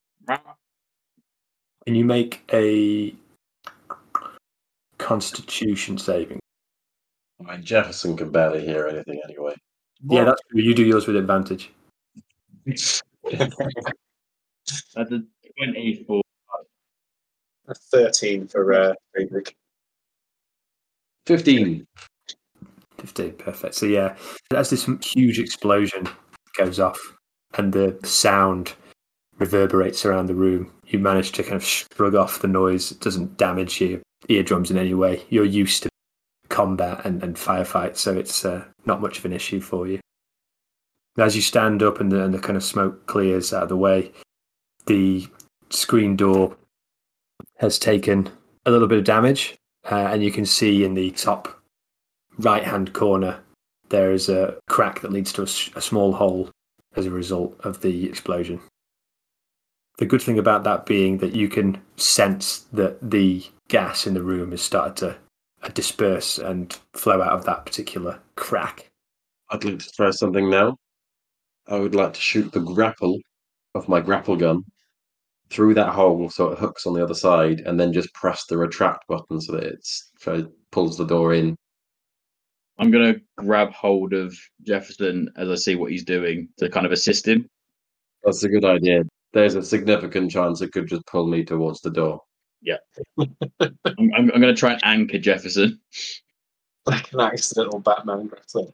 B: Can you make a Constitution saving?
C: I mean, Jefferson can barely hear anything anyway.
B: Yeah, that's true. You do yours with advantage.
E: That's a twenty-four.
D: A thirteen for uh, Friedrich.
C: fifteen.
B: fifteen, perfect. So yeah, as this huge explosion goes off and the sound reverberates around the room, you manage to kind of shrug off the noise. It doesn't damage your eardrums in any way. You're used to combat and, and firefights, so it's uh, not much of an issue for you. As you stand up and the, and the kind of smoke clears out of the way, the screen door has taken a little bit of damage, uh, and you can see in the top right-hand corner there is a crack that leads to a, a small hole as a result of the explosion. The good thing about that being that you can sense that the gas in the room has started to uh, disperse and flow out of that particular crack.
C: I'd like to try something now. I would like to shoot the grapple of my grapple gun through that hole so it hooks on the other side, and then just press the retract button so that it's, so it pulls the door in.
E: I'm going to grab hold of Jefferson as I see what he's doing to kind of assist him.
C: That's a good idea. There's a significant chance it could just pull me towards the door.
E: Yeah. I'm, I'm, I'm going to try and anchor Jefferson.
D: Like an accidental Batman grappling.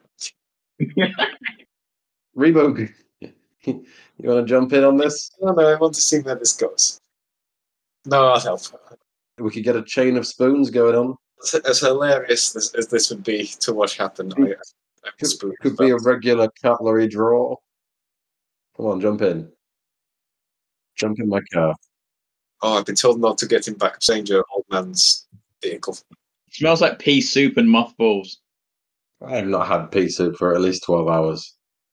C: Rebo, you want to jump in on this?
D: No, no, I want to see where this goes. No, I'll help.
C: We could get a chain of spoons going on.
D: As, as hilarious as, as this would be to watch happen, I, I
C: Could,
D: spoon
C: could be a regular cutlery draw. Come on, jump in. Jump in my car.
D: Oh, I've been told not to get in back of Sanger, old man's vehicle.
E: Smells like pea soup and mothballs.
C: I have not had pea soup for at least twelve hours.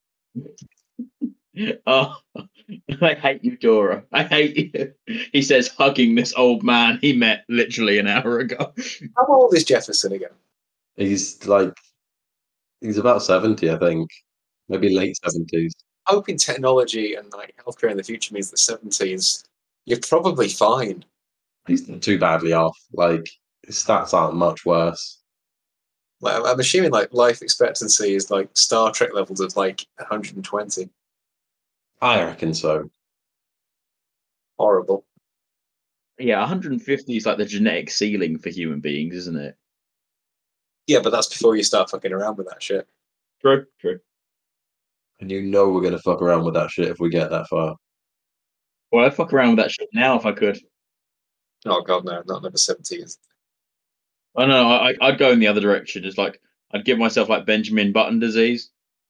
E: Oh, I hate you, Dora. I hate you. He says, hugging this old man he met literally an hour ago.
D: How old is Jefferson again?
C: He's like, he's about seventy, I think. Maybe late seventies.
D: Hoping technology and like healthcare in the future means the seventies, you're probably fine.
C: He's not too badly off. Like, his stats aren't much worse.
D: Like, I'm assuming like life expectancy is like Star Trek levels of like one hundred twenty.
C: I reckon so.
D: Horrible.
E: Yeah, one hundred fifty is like the genetic ceiling for human beings, isn't it?
D: Yeah, but that's before you start fucking around with that shit.
E: True, true.
C: And you know we're going to fuck around with that shit if we get that far.
E: Well, I'd fuck around with that shit now if I could.
D: Oh god, no, not number seventeen.
E: I know. I, I'd go in the other direction. It's like I'd give myself like Benjamin Button disease.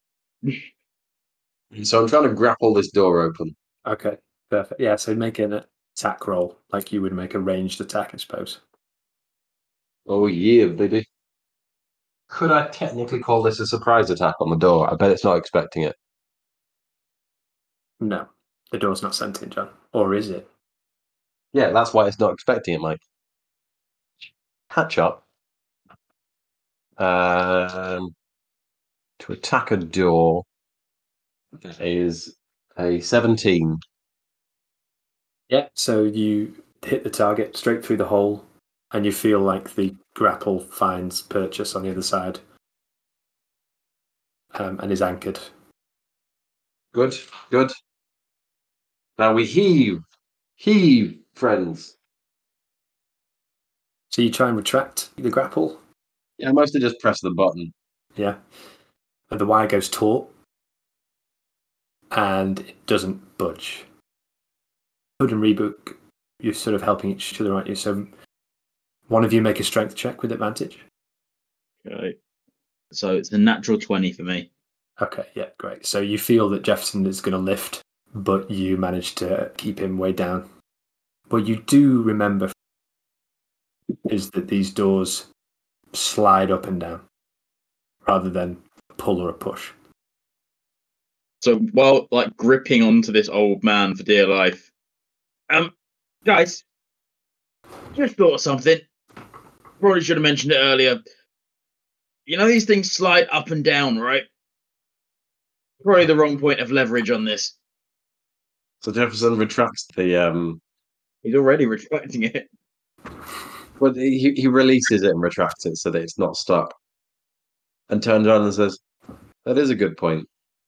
C: So I'm trying to grapple this door open.
B: Okay, perfect. Yeah, so make an attack roll like you would make a ranged attack, I suppose.
C: Oh yeah, baby. Could I technically call this a surprise attack on the door? I bet it's not expecting it.
B: No, the door's not sentient, John. Or is it?
C: Yeah, that's why it's not expecting it, Mike. Hatch up. Um, to attack a door is a seventeen.
B: Yeah, so you hit the target straight through the hole, and you feel like the grapple finds purchase on the other side um, and is anchored.
C: Good, good. Now we heave. Heave, friends.
B: So you try and retract the grapple.
C: Yeah, mostly just press the button.
B: Yeah. And the wire goes taut, and it doesn't budge. Hood and Rebook, you're sort of helping each other, aren't you? So one of you make a strength check with advantage.
E: Okay. So it's a natural twenty for me.
B: Okay, yeah, great. So you feel that Jefferson is going to lift, but you manage to keep him way down. What you do remember is that these doors slide up and down rather than a pull or a push.
E: So while like gripping onto this old man for dear life, um, guys, just thought of something. Probably should have mentioned it earlier. You know these things slide up and down, right? Probably the wrong point of leverage on this.
C: So Jefferson retracts the um.
E: He's already retracting it.
C: Well, he he releases it and retracts it so that it's not stuck, and turns around and says, "That is a good point.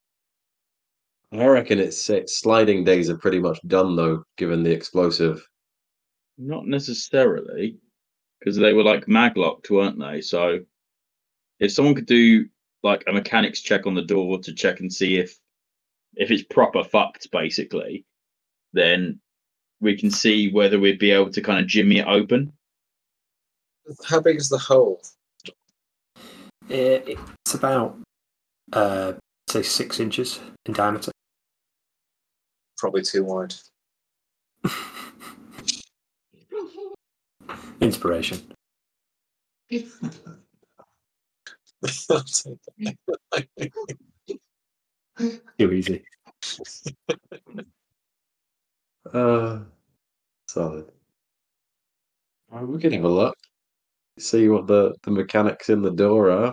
C: I reckon its its sliding days are pretty much done, though, given the explosive."
E: Not necessarily, because they were like maglocked, weren't they? So if someone could do like a mechanics check on the door to check and see if if it's proper fucked, basically, then we can see whether we'd be able to kind of jimmy it open.
D: How big is the hole?
B: It, it's about, uh, say, six inches in diameter.
D: Probably too wide.
B: Inspiration. Too easy.
C: Uh, solid. Well, we can have a look. See what the, the mechanics in the door are.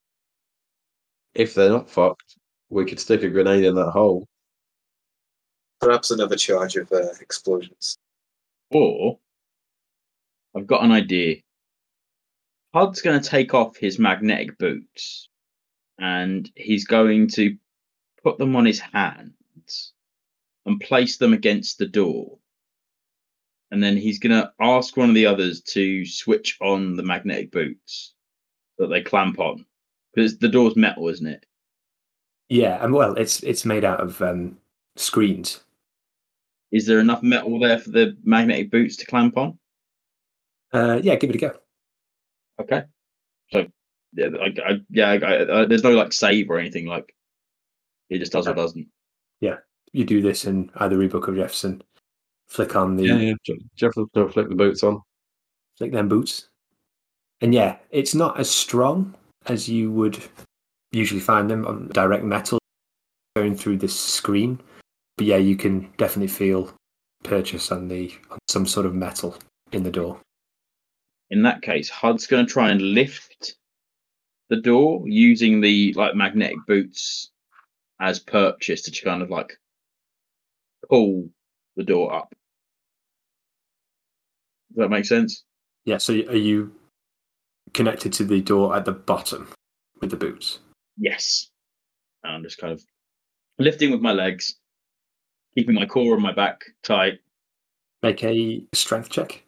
C: If they're not fucked, we could stick a grenade in that hole.
D: Perhaps another charge of uh, explosions.
E: Or I've got an idea. Hud's going to take off his magnetic boots and he's going to put them on his hands and place them against the door. And then he's going to ask one of the others to switch on the magnetic boots that they clamp on. Because the door's metal, isn't it?
B: Yeah, and well, it's it's made out of um, screens.
E: Is there enough metal there for the magnetic boots to clamp on?
B: Uh, yeah, give it a go.
E: Okay. So, yeah, I, I, yeah I, I, there's no like save or anything. Like, it just does or doesn't.
B: Yeah, you do this in either Rebook or Jefferson. Flick on the
C: Yeah, yeah. Je- Jefferson don't flick the boots on.
B: flick them boots, and yeah, it's not as strong as you would usually find them on direct metal going through this screen. But yeah, you can definitely feel purchase on the on some sort of metal in the door.
E: In that case, Hud's going to try and lift the door using the like magnetic boots as purchase to kind of like pull the door up. Does that make sense?
B: Yeah, so are you connected to the door at the bottom with the boots?
E: Yes. And I'm just kind of lifting with my legs, keeping my core and my back tight.
B: Make a strength check.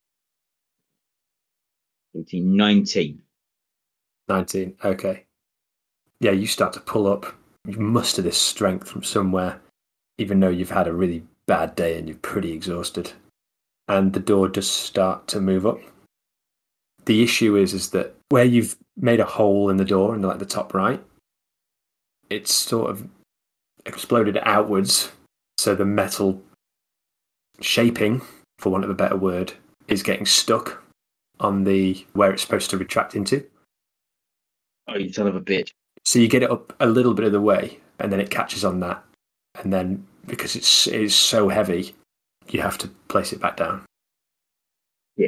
E: eighteen, nineteen.
B: nineteen, okay. Yeah, you start to pull up. You muster this strength from somewhere, even though you've had a really bad day and you're pretty exhausted. And the door does start to move up. The issue is, is that where you've made a hole in the door in like the top right, it's sort of exploded outwards. So the metal shaping, for want of a better word, is getting stuck on the where it's supposed to retract into.
E: Oh, you son of a bitch.
B: So you get it up a little bit of the way, and then it catches on that. And then, because it's, it's so heavy, you have to place it back down.
E: Yeah.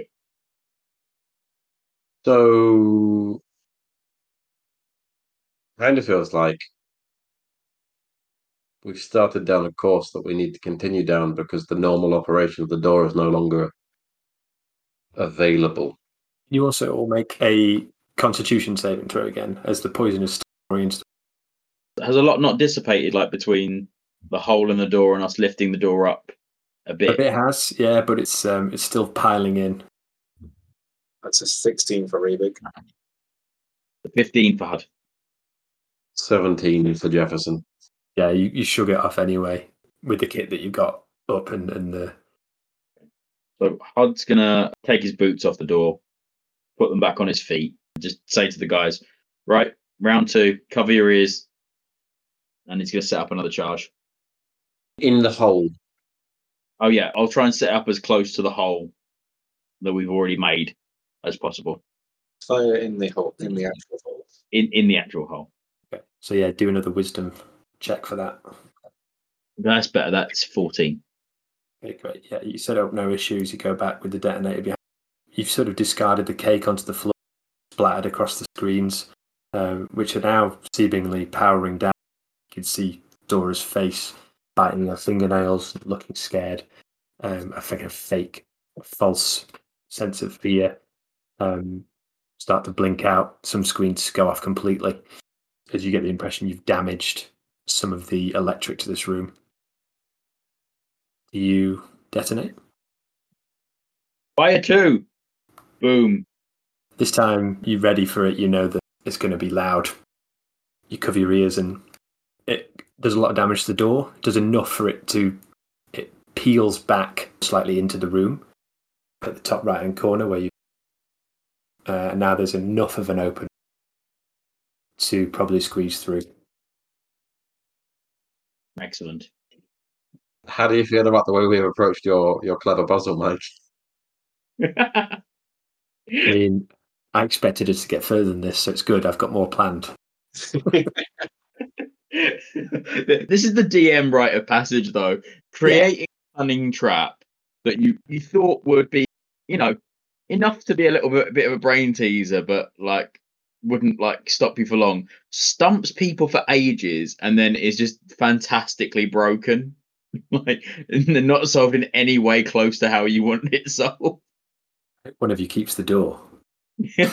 C: So, kind of feels like we've started down a course that we need to continue down because the normal operation of the door is no longer available.
B: You also will make a Constitution saving throw again, as the poison is still oriented.
E: Has a lot not dissipated, like between the hole in the door and us lifting the door up a bit?
B: A bit has, yeah, but it's um, it's still piling in.
D: That's a sixteen for Rebig.
E: fifteen for Hud.
C: seventeen for Jefferson.
B: Yeah, you, you shug it off anyway with the kit that you got up and, and the.
E: So Hud's gonna take his boots off the door, put them back on his feet, just say to the guys, right, round two, cover your ears, and he's gonna set up another charge.
C: In the hole.
E: Oh yeah, I'll try and set up as close to the hole that we've already made as possible.
D: Fire in the hole, in the actual hole.
E: In in the actual hole.
B: Okay. So yeah, do another wisdom check for that.
E: That's better. That's fourteen.
B: Okay, great. Yeah, you set up no issues. You go back with the detonator behind. You've sort of discarded the cake onto the floor, splattered across the screens, um, which are now seemingly powering down. You can see Dora's face biting her fingernails, looking scared. Um, I think a fake, a false sense of fear um, start to blink out. Some screens go off completely as you get the impression you've damaged some of the electric to this room. Do you detonate?
E: Fire two. Boom.
B: This time you're ready for it. You know that it's going to be loud. You cover your ears and it does a lot of damage to the door. It does enough for it to, it peels back slightly into the room at the top right hand corner where you, uh, now there's enough of an open to probably squeeze through.
E: Excellent.
C: How do you feel about the way we've approached your, your clever puzzle, Mike?
B: I mean, I expected us to get further than this, so it's good. I've got more planned.
E: This is the D M rite of passage, though. Creating a cunning trap that you, you thought would be, you know, enough to be a little bit, a bit of a brain teaser, but like wouldn't like stop you for long. Stumps people for ages, and then is just fantastically broken. Like, and they're not solved in any way close to how you want it solved.
B: One of you keeps the door.
E: You're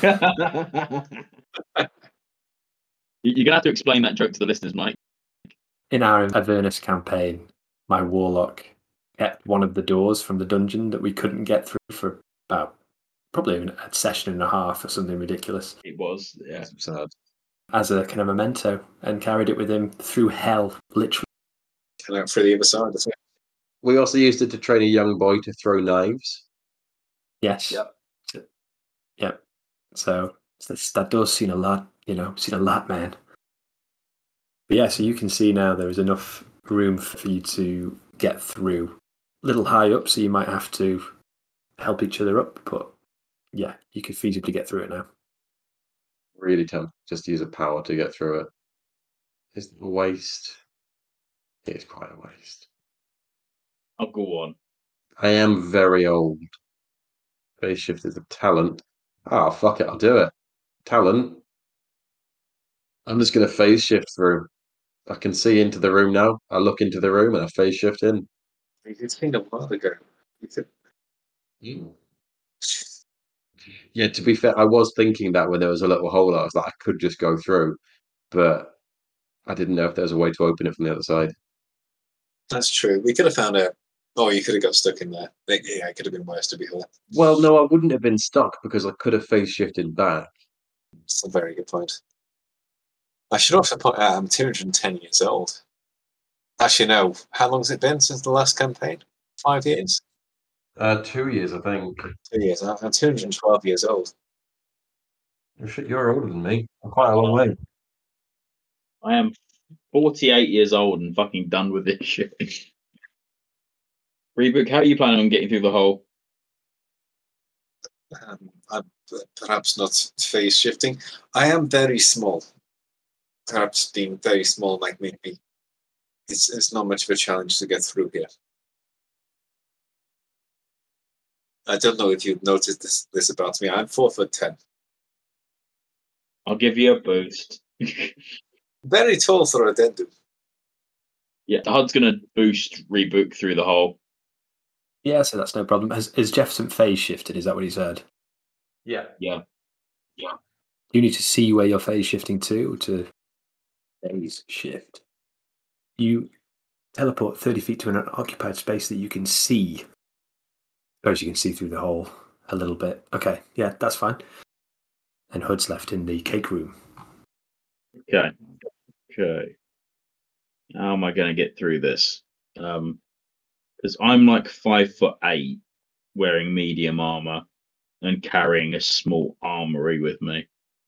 E: gonna have to explain that joke to the listeners, Mike.
B: In our Avernus campaign, my warlock kept one of the doors from the dungeon that we couldn't get through for about probably a session and a half or something ridiculous.
E: It was, yeah.
C: Sad.
B: As a kind of memento, and carried it with him through hell, literally.
D: Come out through the other side as well.
C: We also used it to train a young boy to throw knives.
B: Yes.
D: Yep.
B: So, yep. So that's, that door's seen a lot, you know, seen a lot, man. But yeah, so you can see now there is enough room for you to get through. A little high up, so you might have to help each other up, but yeah, you could feasibly get through it now.
C: Really tempted just to use a power to get through it. It's a waste. It's quite a waste.
E: I'll go on.
C: I am very old. Phase shift is a talent. Ah, oh, fuck it, I'll do it. Talent. I'm just going to phase shift through. I can see into the room now. I look into the room and I phase shift in.
D: It's been a while ago. You could...
C: Mm. Yeah, to be fair, I was thinking that when there was a little hole, I was like, I could just go through, but I didn't know if there was a way to open it from the other side.
D: That's true. We could have found out. Oh, you could have got stuck in there. It, yeah, it could have been worse, to be fair.
C: Well, no, I wouldn't have been stuck because I could have phase shifted back.
D: That's a very good point. I should also point out I'm two hundred ten years old. Actually, no. How long has it been since the last campaign? Five years?
C: Uh, two years, I think.
D: Two years. I'm two hundred twelve years old.
C: Oh, shit, you're older than me. I'm quite a long way.
E: I am forty-eight years old and fucking done with this shit. Rebook, how are you planning on getting through the hole?
D: Um, I'm perhaps not phase shifting. I am very small. Perhaps being very small might make me. It's, it's not much of a challenge to get through here. I don't know if you've noticed this, this about me. I'm four foot ten.
E: I'll give you a boost.
D: Very tall for a Dendu.
E: Yeah, the H U D's going to boost Rebook through the hole.
B: Yeah, so that's no problem. Has, is Jefferson phase shifted? Is that what he said?
C: Yeah.
E: Yeah.
B: You need to see where you're phase shifting to to phase shift. You teleport thirty feet to an occupied space that you can see. Suppose you can see through the hole a little bit. Okay, yeah, that's fine. And H U D's left in the cake room.
E: Okay. Okay. How am I going to get through this? Um, because I'm like five foot eight, wearing medium armor and carrying a small armory with me.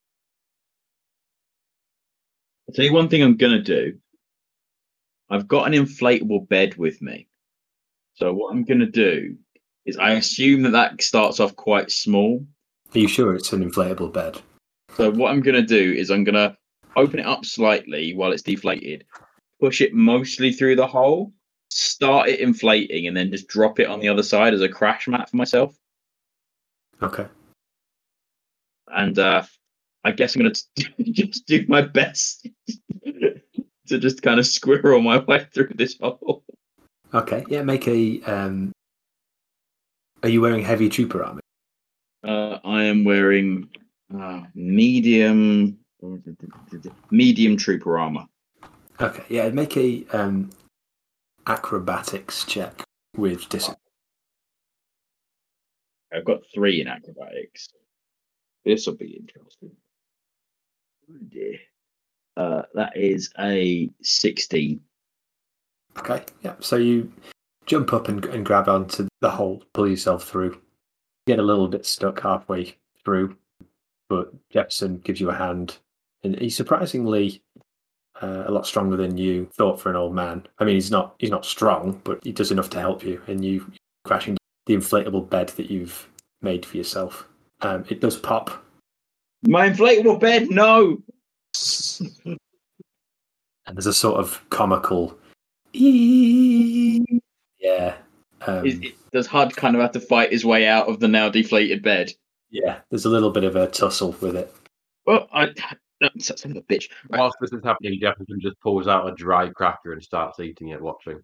E: I'll tell you one thing I'm going to do. I've got an inflatable bed with me. So what I'm going to do is I assume that that starts off quite small.
B: Are you sure it's an inflatable bed?
E: So what I'm going to do is I'm going to open it up slightly while it's deflated, push it mostly through the hole, start it inflating, and then just drop it on the other side as a crash mat for myself.
B: Okay.
E: And uh, I guess I'm going to just do my best to just kind of squirrel my way through this hole.
B: Okay, yeah, make a... Um... Are you wearing heavy trooper armor?
E: Uh, I am wearing uh, medium medium trooper armor.
B: Okay, yeah, make a um, acrobatics check with discipline.
E: I've got three in acrobatics. This will be interesting. Oh dear. Uh, that is a sixteen.
B: Okay, yeah, so you jump up and, and grab onto the hole, pull yourself through. Get a little bit stuck halfway through, but Jefferson gives you a hand. And he's surprisingly uh, a lot stronger than you thought for an old man. I mean, he's not he's not strong, but he does enough to help you. And you crash into the inflatable bed that you've made for yourself. Um, it does pop.
E: My inflatable bed, no!
B: And there's a sort of comical... Yeah. Um,
E: Is, it, does H U D kind of have to fight his way out of the now deflated bed?
B: Yeah, there's a little bit of a tussle with it.
E: Well, I... Son of a bitch. Right.
C: Whilst this is happening, Jefferson just pulls out a dry cracker and starts eating it, watching.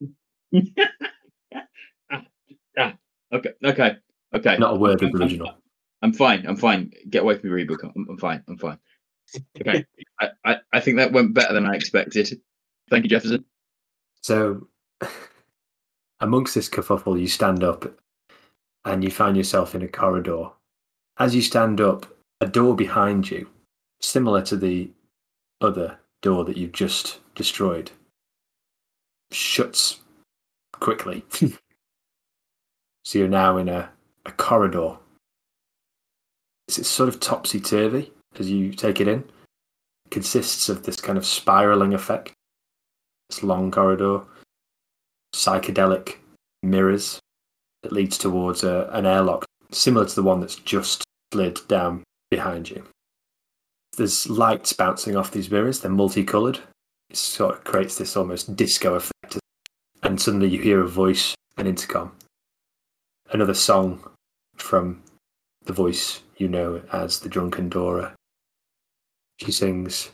E: ah, ah, okay, okay, okay.
B: Not a word
E: I'm,
B: of original.
E: I'm, I'm fine, I'm fine. Get away from me, Rebook. I'm, I'm fine, I'm fine. Okay, I, I, I think that went better than I expected. Thank you, Jefferson.
B: So, amongst this kerfuffle, you stand up and you find yourself in a corridor. As you stand up, a door behind you, similar to the other door that you've just destroyed, shuts quickly. So you're now in a, a corridor. It's sort of topsy-turvy as you take it in. It consists of this kind of spiraling effect. This long corridor, psychedelic mirrors that leads towards a, an airlock similar to the one that's just slid down behind you. There's lights bouncing off these mirrors. They're multicoloured. It sort of creates this almost disco effect. And suddenly you hear a voice, an intercom. Another song from the voice you know as the Drunken Dora. She sings,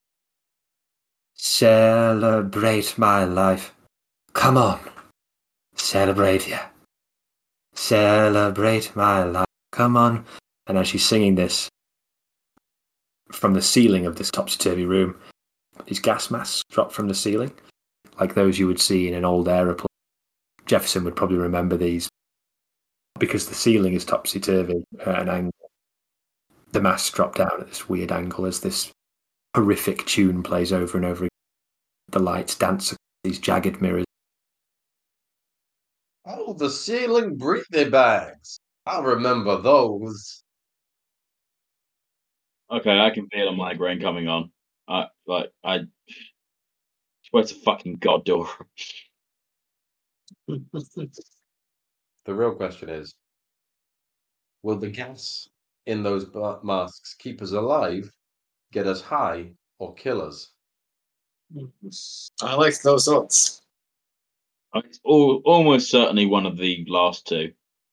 B: "Celebrate my life. Come on. Celebrate, yeah. Celebrate my life. Come on." And as she's singing this, from the ceiling of this topsy-turvy room, these gas masks drop from the ceiling, like those you would see in an old aeroplane. Jefferson would probably remember these because the ceiling is topsy-turvy at an angle. The masks drop down at this weird angle as this horrific tune plays over and over again. The lights dance these jagged mirrors.
C: Oh, the ceiling breathing bags. I remember those.
E: Okay, I can feel a migraine coming on. I like I swear to fucking God, Dora.
C: The real question is, will the gas in those ba- masks keep us alive, get us high, or kill us?
D: I like those odds.
E: It's all, almost certainly one of the last two.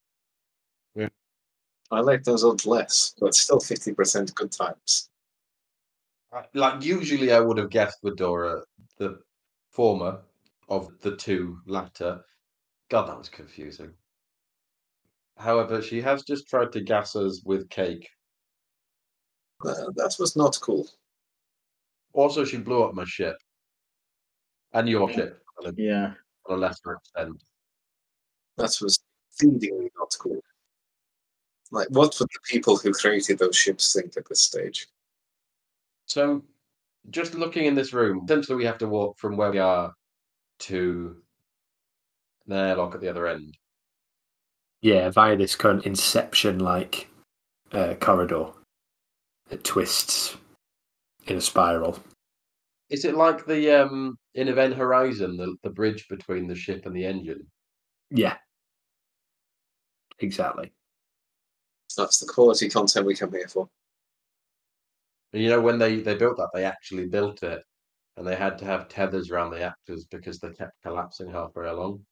D: I like those odds less, but still fifty percent good times.
C: I- Like, usually I would have guessed with Dora the former of the two latter. God, that was confusing. However, she has just tried to gas us with cake.
D: Uh, that was not cool.
C: Also, she blew up my ship. And your ship on a,
E: Yeah.
C: on a lesser extent.
D: That was exceedingly not cool. Like, what would the people who created those ships think at this stage?
C: So, just looking in this room, essentially we have to walk from where we are to an airlock at the other end.
B: Yeah, via this kind of Inception-like uh, corridor that twists in a spiral.
C: Is it like the um in Event Horizon, the, the bridge between the ship and the engine?
B: Yeah, exactly.
D: That's the quality content we come here for.
C: And you know, when they, they built that, they actually built it, and they had to have tethers around the actors because they kept collapsing halfway along.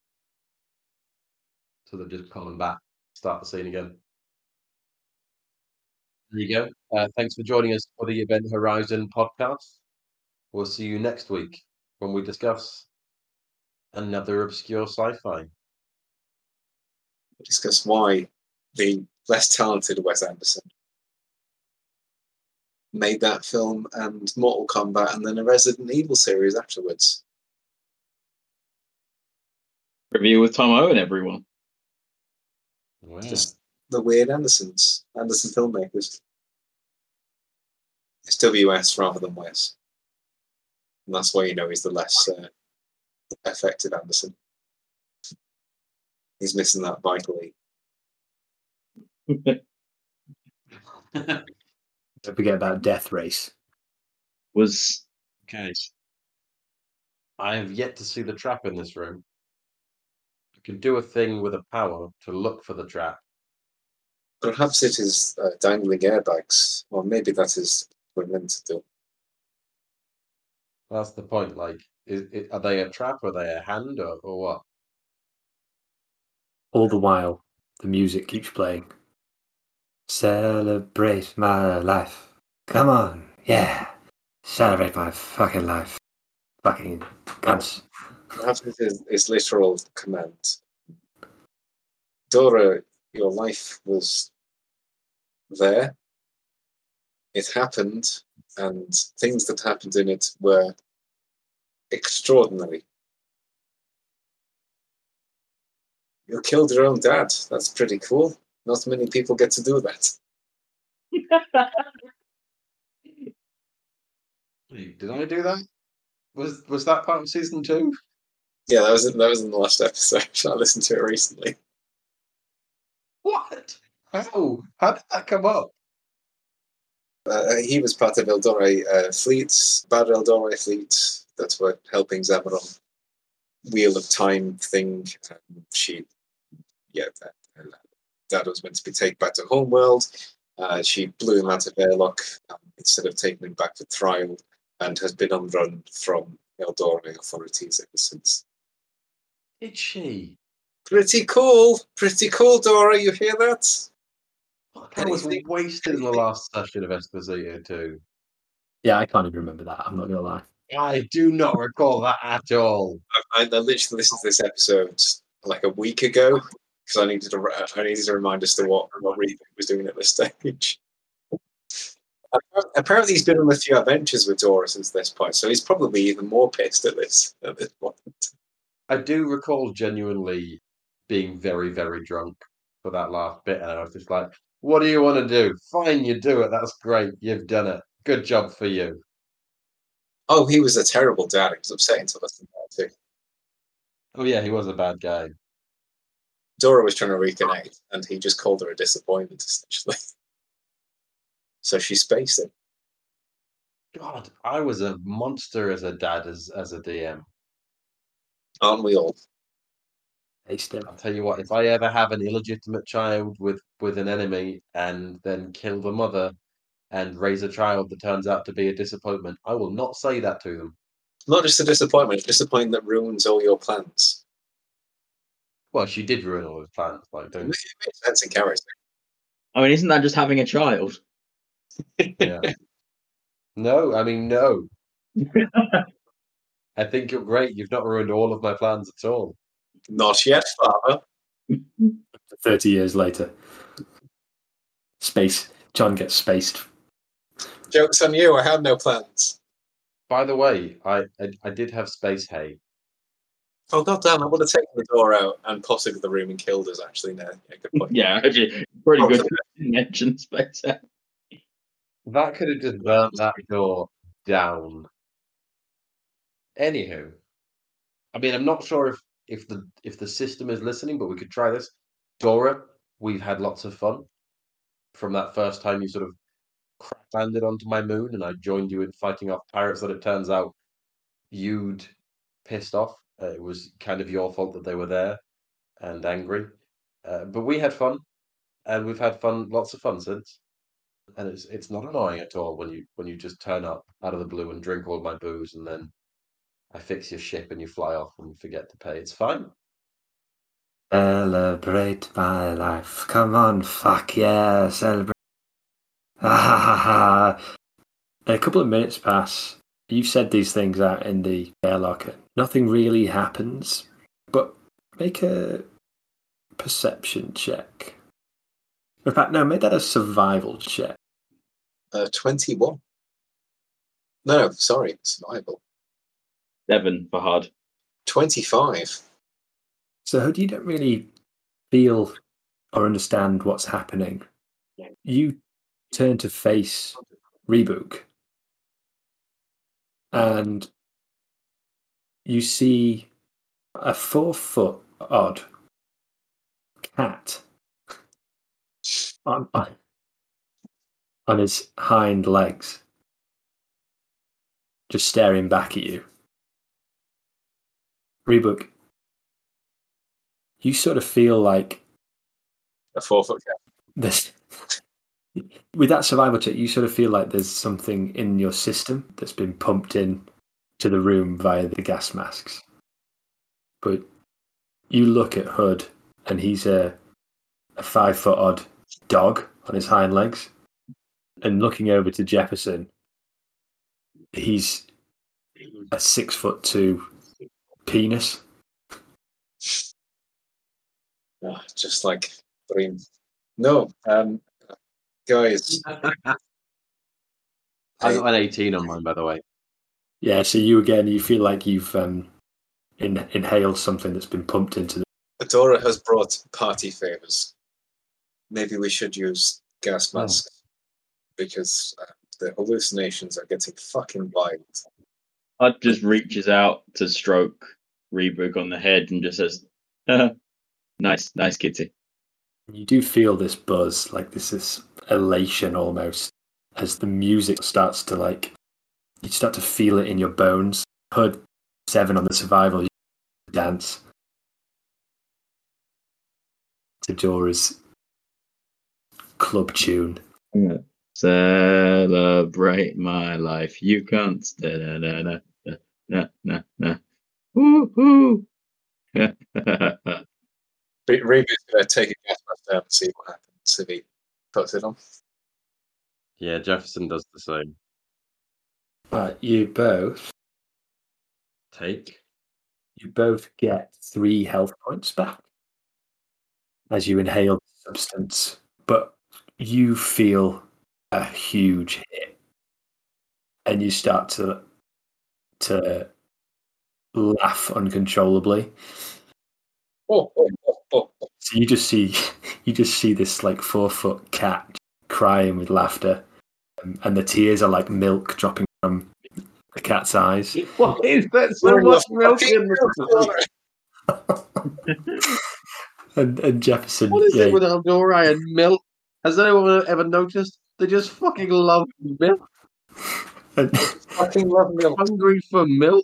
C: So they're just coming back, start the scene again. There you go. Uh, thanks for joining us for the Event Horizon podcast. We'll see you next week when we discuss another obscure sci-fi.
D: We discuss why the less talented Wes Anderson made that film and Mortal Kombat and then a Resident Evil series afterwards.
E: Review with Tom Owen, everyone.
C: Wow.
D: Just the weird Andersons, Anderson filmmakers. It's W S rather than Wes. And that's why you know he's the less uh, effective Anderson. He's missing that vitally.
B: Don't forget about Death Race.
E: Was
C: Okay. I have yet to see the trap in this room. I can do a thing with a power to look for the trap.
D: Perhaps it is uh, dangling airbags, or maybe that is what we're meant to do.
C: That's the point. Like, is, is, are they a trap? Are they a hand, or, or what?
B: All the while, the music keeps playing. Celebrate my life. Come on, yeah. Celebrate my fucking life. Fucking cunts.
D: Perhaps it is, is literal command. Dora, your life was there. It happened, and things that happened in it were extraordinary. You killed your own dad. That's pretty cool. Not many people get to do that.
C: Did I do that? Was was that part of season two?
D: Yeah, that was that was in the last episode. I listened to it recently.
C: What? How? How did that come up?
D: Uh, he was part of Eldore uh, fleet, bad Eldore fleet that were helping Zamaron. Wheel of Time thing. Um, she, yeah, that, uh, Dad was meant to be taken back to Homeworld. Uh, she blew him out of airlock um, instead of taking him back for trial, and has been on run from Eldore authorities ever since.
C: Did she?
D: Pretty cool, pretty cool, Dora. You hear that?
C: That was
D: Anything-
C: wasted in the last session of Esposito too.
B: Yeah, I can't even remember that. I'm not gonna lie.
C: I do not recall that at all.
D: I, I literally listened to this episode like a week ago because I needed a I needed a reminder as to what what Reed was doing at this stage. Apparently, he's been on a few adventures with Dora since this point, so he's probably even more pissed at this at this point.
C: I do recall genuinely being very, very drunk for that last bit, and I was just like, "What do you want to do? Fine, you do it. That's great. You've done it. Good job for you."
D: Oh, he was a terrible dad. It was upsetting to listen to that too.
C: Oh yeah, he was a bad guy.
D: Dora was trying to reconnect, and he just called her a disappointment, essentially. So she spaced him.
C: God, I was a monster as a dad, as as a D M.
D: Aren't we all?
B: Taste him.
C: I'll tell you what, if I ever have an illegitimate child with with an enemy and then kill the mother and raise a child that turns out to be a disappointment, I will not say that to them.
D: Not just a disappointment, a disappointment that ruins all your plans.
C: Well, she did ruin all his plans. Like,
D: It
C: don't.
D: makes sense in character.
E: I mean, isn't that just having a child?
C: Yeah. No, I mean no. I think you're great. You've not ruined all of my plans at all.
D: Not yet, Father.
B: Thirty years later, space. John gets spaced.
D: Joke's on you. I had no plans.
C: By the way, I I, I did have space hay.
D: Oh god damn! I would have taken the door out and potted the room and killed us. Actually, no, yeah, good point.
E: Yeah, actually, pretty good
D: Okay.
E: to mention space.
C: That could have just burnt that door down. Anywho, I mean, I'm not sure if if the if the system is listening, but we could try this. Dora, we've had lots of fun from that first time you sort of crash landed onto my moon, and I joined you in fighting off pirates that it turns out you'd pissed off. Uh, it was kind of your fault that they were there and angry. Uh, but we had fun, and we've had fun, lots of fun since. And it's it's not annoying at all when you when you just turn up out of the blue and drink all my booze, and then I fix your ship and you fly off and forget to pay. It's fine.
B: Celebrate my life. Come on, fuck yeah, celebrate. Ha ha ha ha. A couple of minutes pass. You've said these things out in the air locker. Nothing really happens, but make a perception check. In fact, no, make that a survival check.
D: Uh, Twenty-one. No, no, sorry, survival.
E: Seven for hard.
D: Twenty-five.
B: So you don't really feel or understand what's happening. You turn to face Rebook, and you see a four foot odd cat on, on, on his hind legs, just staring back at you. Rebook, you sort of feel like
D: A four foot cat.
B: this. With that survival check, you sort of feel like there's something in your system that's been pumped in to the room via the gas masks. But you look at Hood, and he's a a five foot odd dog on his hind legs. And looking over to Jefferson, he's a six foot two penis.
D: Oh, just like dream. No, um, guys.
C: I got an eighteen on mine, by the way.
B: Yeah, so you again, you feel like you've um, in, inhaled something that's been pumped into the.
D: Adora has brought party favors. Maybe we should use gas
C: Oh.
D: masks because uh, the hallucinations are getting fucking violent.
E: Hud just reaches out to stroke Rebook on the head and just says, "Nice, nice kitty."
B: You do feel this buzz, like this is elation almost, as the music starts to like, you start to feel it in your bones. Hood seven on the survival, you dance to Dora's club tune.
E: Celebrate my life. You can't. Da, da, da, da, da, da, da, da. Woo-hoo.
D: Re- Reba's going to take a gas mask down and see what happens if he puts it on.
C: Yeah, Jefferson does the same.
B: Right, you both,
C: Take.
B: you both get three health points back as you inhale the substance, but you feel a huge hit, and you start to to laugh uncontrollably.
D: Oh, oh, oh, oh, oh.
B: So you just see you just see this like four foot cat crying with laughter, um, and the tears are like milk dropping from the cat's eyes.
C: What is that?
D: We're in the fucking
B: and, and Jefferson.
C: What is
B: yeah,
C: it with Eldora and milk? Has anyone ever noticed? They just fucking love milk.
B: and,
D: Fucking love milk.
C: Hungry for milk.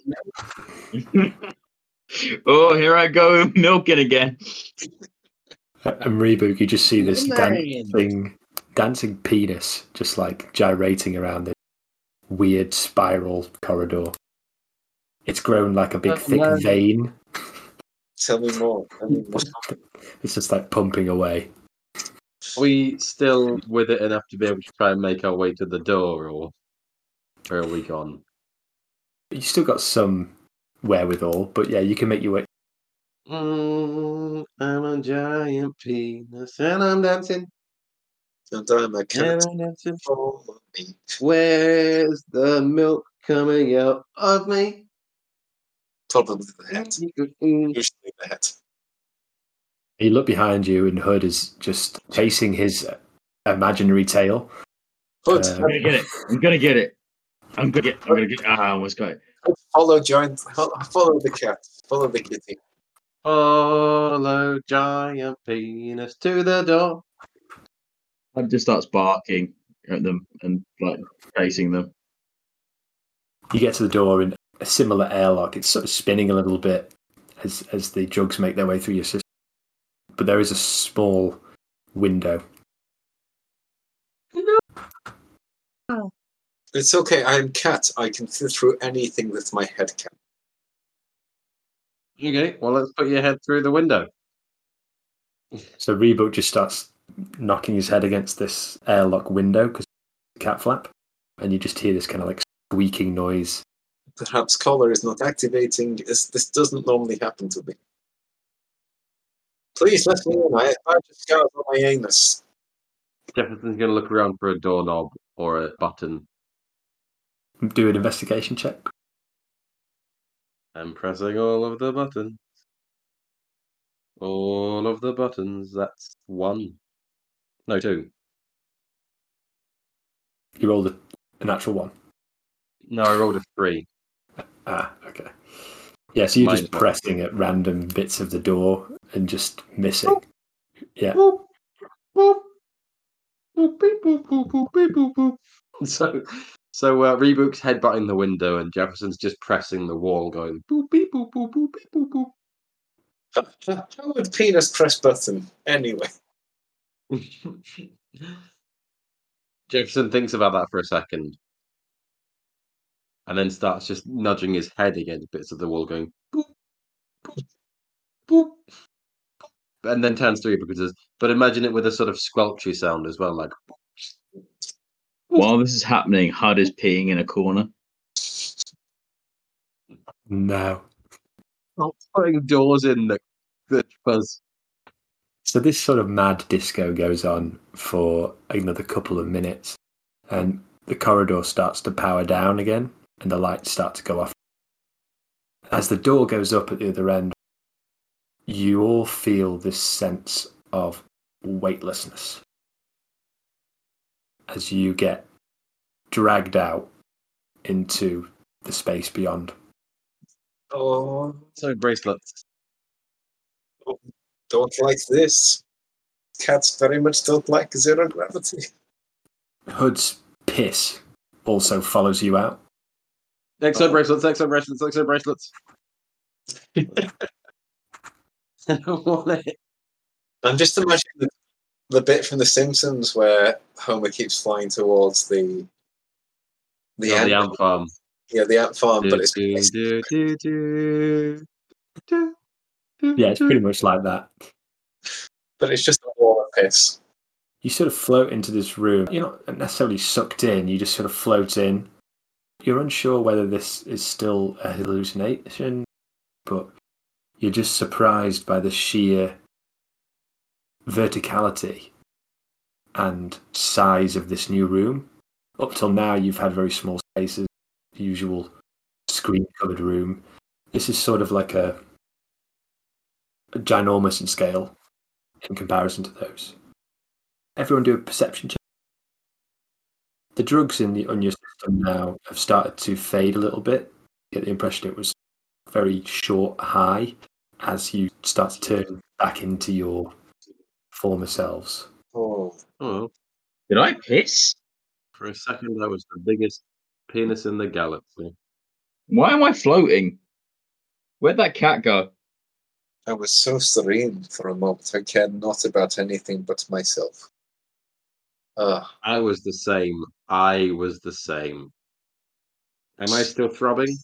E: Oh, here I go, milking again.
B: and Rebook, you just see this
C: Man.
B: dancing, dancing penis just like gyrating around this weird spiral corridor. It's grown like a big
C: Oh,
B: thick
C: man.
B: vein.
D: Tell me more. Tell me more.
B: It's just like pumping away.
C: Are we still with it enough to be able to try and make our way to the door, or where are we gone?
B: You still got some wherewithal, but yeah, you can make your way.
C: Mm, I'm a giant penis and I'm dancing.
D: And I'm a
C: And
D: cat.
C: I'm dancing.
D: Follow me.
C: Where's the milk coming out of me?
D: Probably the head.
C: Mm.
D: Usually the head.
B: You look behind you, and Hood is just chasing his imaginary tail.
D: Hood,
B: Uh,
E: I'm gonna get it. I'm gonna get it. I'm gonna get. I'm gonna get. Ah, I almost got it.
D: follow giant. Follow the cat. Follow the kitty.
C: Follow giant penis to the door.
E: I just starts barking at them and like chasing them.
B: You get to the door, and a similar airlock. It's sort of spinning a little bit as as the drugs make their way through your system. But there is a small window.
D: It's okay. I am cat. I can fit through anything that my head can.
C: Okay, well, let's put your head through the window.
B: So Rebook just starts knocking his head against this airlock window because it's a cat flap, and you just hear this kind of like squeaking noise.
D: Perhaps collar is not activating. This, this doesn't normally happen to me. Please let me in. I have badge scars on my anus.
C: Jefferson's going to look around for a doorknob or a button.
B: Do an investigation check.
C: I'm pressing all of the buttons. All of the buttons. That's one. No, two.
B: You rolled a, a natural one.
C: No, I rolled a three.
B: Ah, okay. Yeah, so you're
C: Mine's
B: just
C: one.
B: pressing at random bits of the door and just missing. Yeah.
C: Boop, boop, boop, beep, boop, boop, boop, beep, boop, boop. So, so uh, Rebook's headbutting the window, and Jefferson's just pressing the wall, going boop, beep, boop, boop, boop, beep, boop, boop.
D: How, how, how would penis press button anyway?
C: Jefferson thinks about that for a second, and then starts just nudging his head against bits of the wall, going boop, boop, boop, boop, and then turns to Rebook and says, "But imagine it with a sort of squelchy sound as well, like."
E: While this is happening, Hud is peeing in a corner.
B: No.
C: Not putting doors in the, the buzz.
B: So this sort of mad disco goes on for another couple of minutes, and the corridor starts to power down again, and the lights start to go off. As the door goes up at the other end, you all feel this sense of weightlessness as you get dragged out into the space beyond.
D: Oh,
C: So bracelets.
D: don't like this. Cats very much don't like zero gravity.
B: Hood's piss also follows you out.
C: Exo bracelets, exo bracelets, exo bracelets. I don't want it.
D: I'm just imagining the, the bit from The Simpsons where Homer keeps flying towards the the,
C: Oh,
D: ant,
C: the ant farm.
D: yeah, the ant farm, but it's
C: Do, do, do, do, do, do,
B: Yeah, it's
C: do.
B: pretty much like that.
D: but it's just a wall of piss.
B: You sort of float into this room. You're not necessarily sucked in, you just sort of float in. You're unsure whether this is still a hallucination, but you're just surprised by the sheer verticality and size of this new room. Up till now, you've had very small spaces, the usual screen-covered room. This is sort of like a, a ginormous in scale in comparison to those. Everyone do a perception check. The drugs in the on your system now have started to fade a little bit. You get the impression it was a very short high, as you start to turn back into your former selves.
D: Oh,
C: Oh,
E: Did I piss?
C: for a second, I was the biggest penis in the galaxy.
E: Why am I floating? Where'd that cat go?
D: I was so serene for a moment. I cared not about anything but myself. Ah,
C: I was the same. I was the same. Am I still throbbing?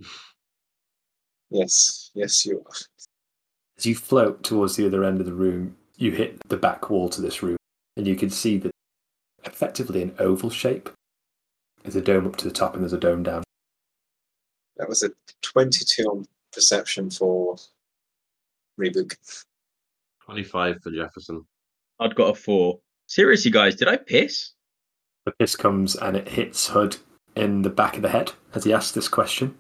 D: yes, yes, you are.
B: As you float towards the other end of the room, you hit the back wall to this room, and you can see that effectively an oval shape. There's a dome up to the top and there's a dome down.
D: That was a twenty-two on perception for Rebook.
C: twenty-five for Jefferson.
E: I'd got a four. Seriously, guys, did I piss?
B: The piss comes and it hits Hud in the back of the head as he asks this question.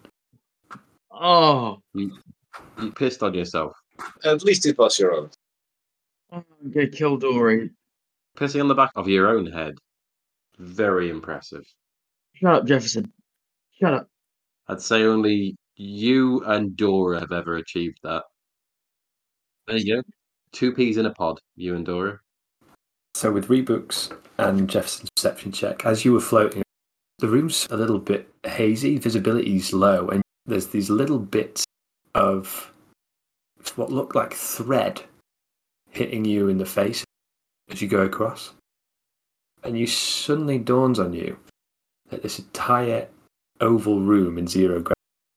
E: Oh,
C: You, you pissed on yourself.
D: At least it was your own.
E: I'm gonna kill Dory.
C: Pissing on the back of your own head. Very impressive.
E: Shut up, Jefferson. Shut up.
C: I'd say only you and Dora have ever achieved that. There you go. Two peas in a pod, you and Dora.
B: So with Rebooks and Jefferson's perception check, as you were floating, the room's a little bit hazy, visibility's low, and there's these little bits of what look like thread hitting you in the face as you go across. And you suddenly dawns on you that this entire oval room in zero gravity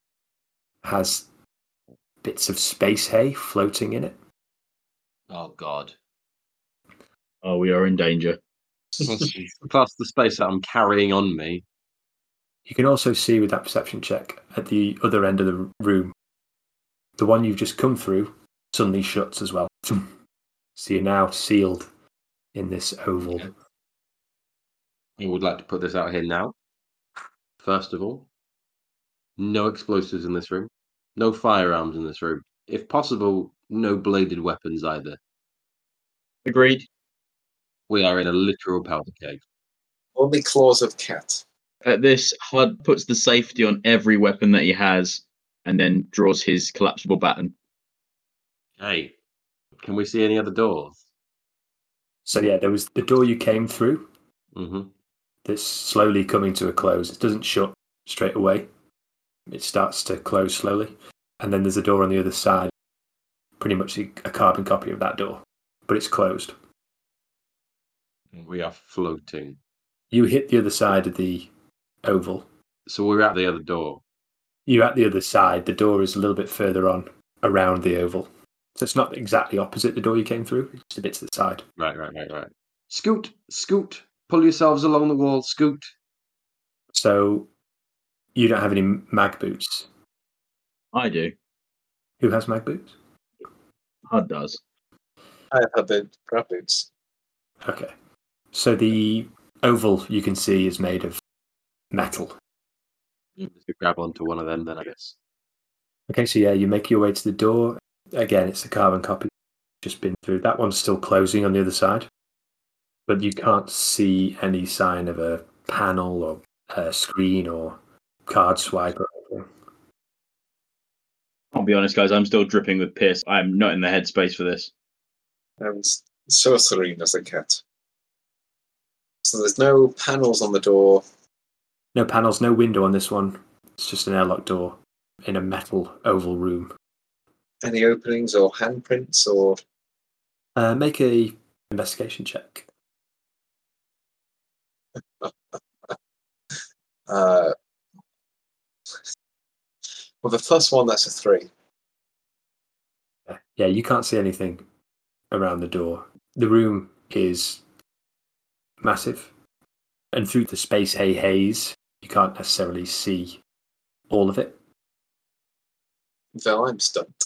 B: has bits of space hay floating in it.
C: Oh, God.
E: Oh, we are in danger.
C: Plus, plus the space that I'm carrying on me.
B: You can also see with that perception check at the other end of the room, the one you've just come through suddenly shuts as well. So you're now sealed in this oval.
C: I would like to put this out here now. First of all, no explosives in this room. No firearms in this room. If possible, no bladed weapons either.
E: Agreed.
C: We are in a literal powder keg.
D: Only claws of cat.
E: At this, Hud puts the safety on every weapon that he has and then draws his collapsible baton.
C: Hey, can we see any other doors?
B: So yeah, there was the door you came through
C: Mm-hmm.
B: that's slowly coming to a close. It doesn't shut straight away. It starts to close slowly. And then there's a door on the other side, pretty much a carbon copy of that door, but it's closed.
C: We are floating.
B: You hit the other side of the oval.
C: So we're at the other door.
B: You're at the other side. The door is a little bit further on around the oval. So it's not exactly opposite the door you came through. It's a bit to the side.
C: Right, right, right, right. Scoot, scoot. Pull yourselves along the wall, scoot.
B: So you don't have any mag boots.
E: I do.
B: Who has mag boots?
E: Hud does.
D: I have a bit grab boots.
B: Okay. So the oval you can see is made of metal.
C: Just grab onto one of them then, I guess.
B: Okay, so yeah, you make your way to the door. Again, it's the carbon copy just been through. That one's still closing on the other side. But you can't see any sign of a panel or a screen or card swipe or anything.
E: I'll be honest, guys, I'm still dripping with piss. I'm not in the headspace for this.
D: I was so serene as a cat. So there's no panels on the door.
B: No panels, no window on this one. It's just an airlock door in a metal oval room.
D: Any openings or handprints or...
B: Uh, make a investigation check.
D: Uh, well, the first one, that's a three.
B: Yeah, you can't see anything around the door. The room is massive. And through the space hay haze, you can't necessarily see all of it.
D: So I'm stumped.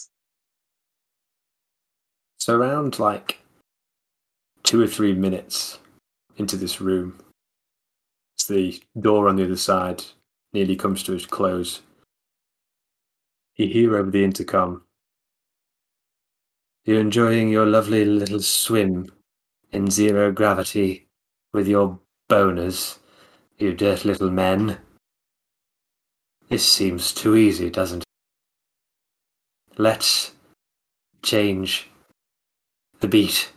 B: So around like two or three minutes into this room, as the door on the other side nearly comes to its close, you hear over the intercom, "You're enjoying your lovely little swim in zero gravity with your boners, you dirty little men. This seems too easy, doesn't it? Let's change the beat.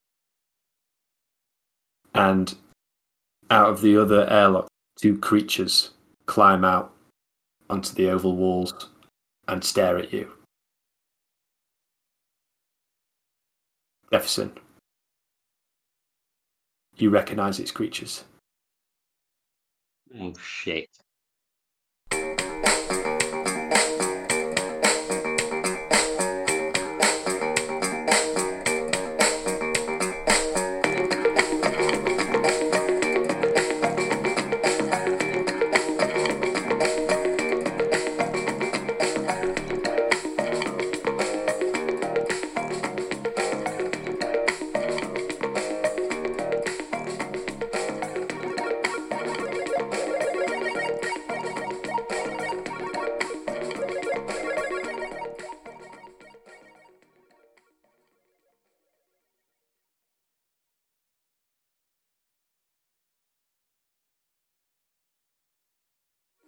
B: And out of the other airlock, two creatures climb out onto the oval walls and stare at you. Jefferson, you recognize its creatures.
C: Oh, shit.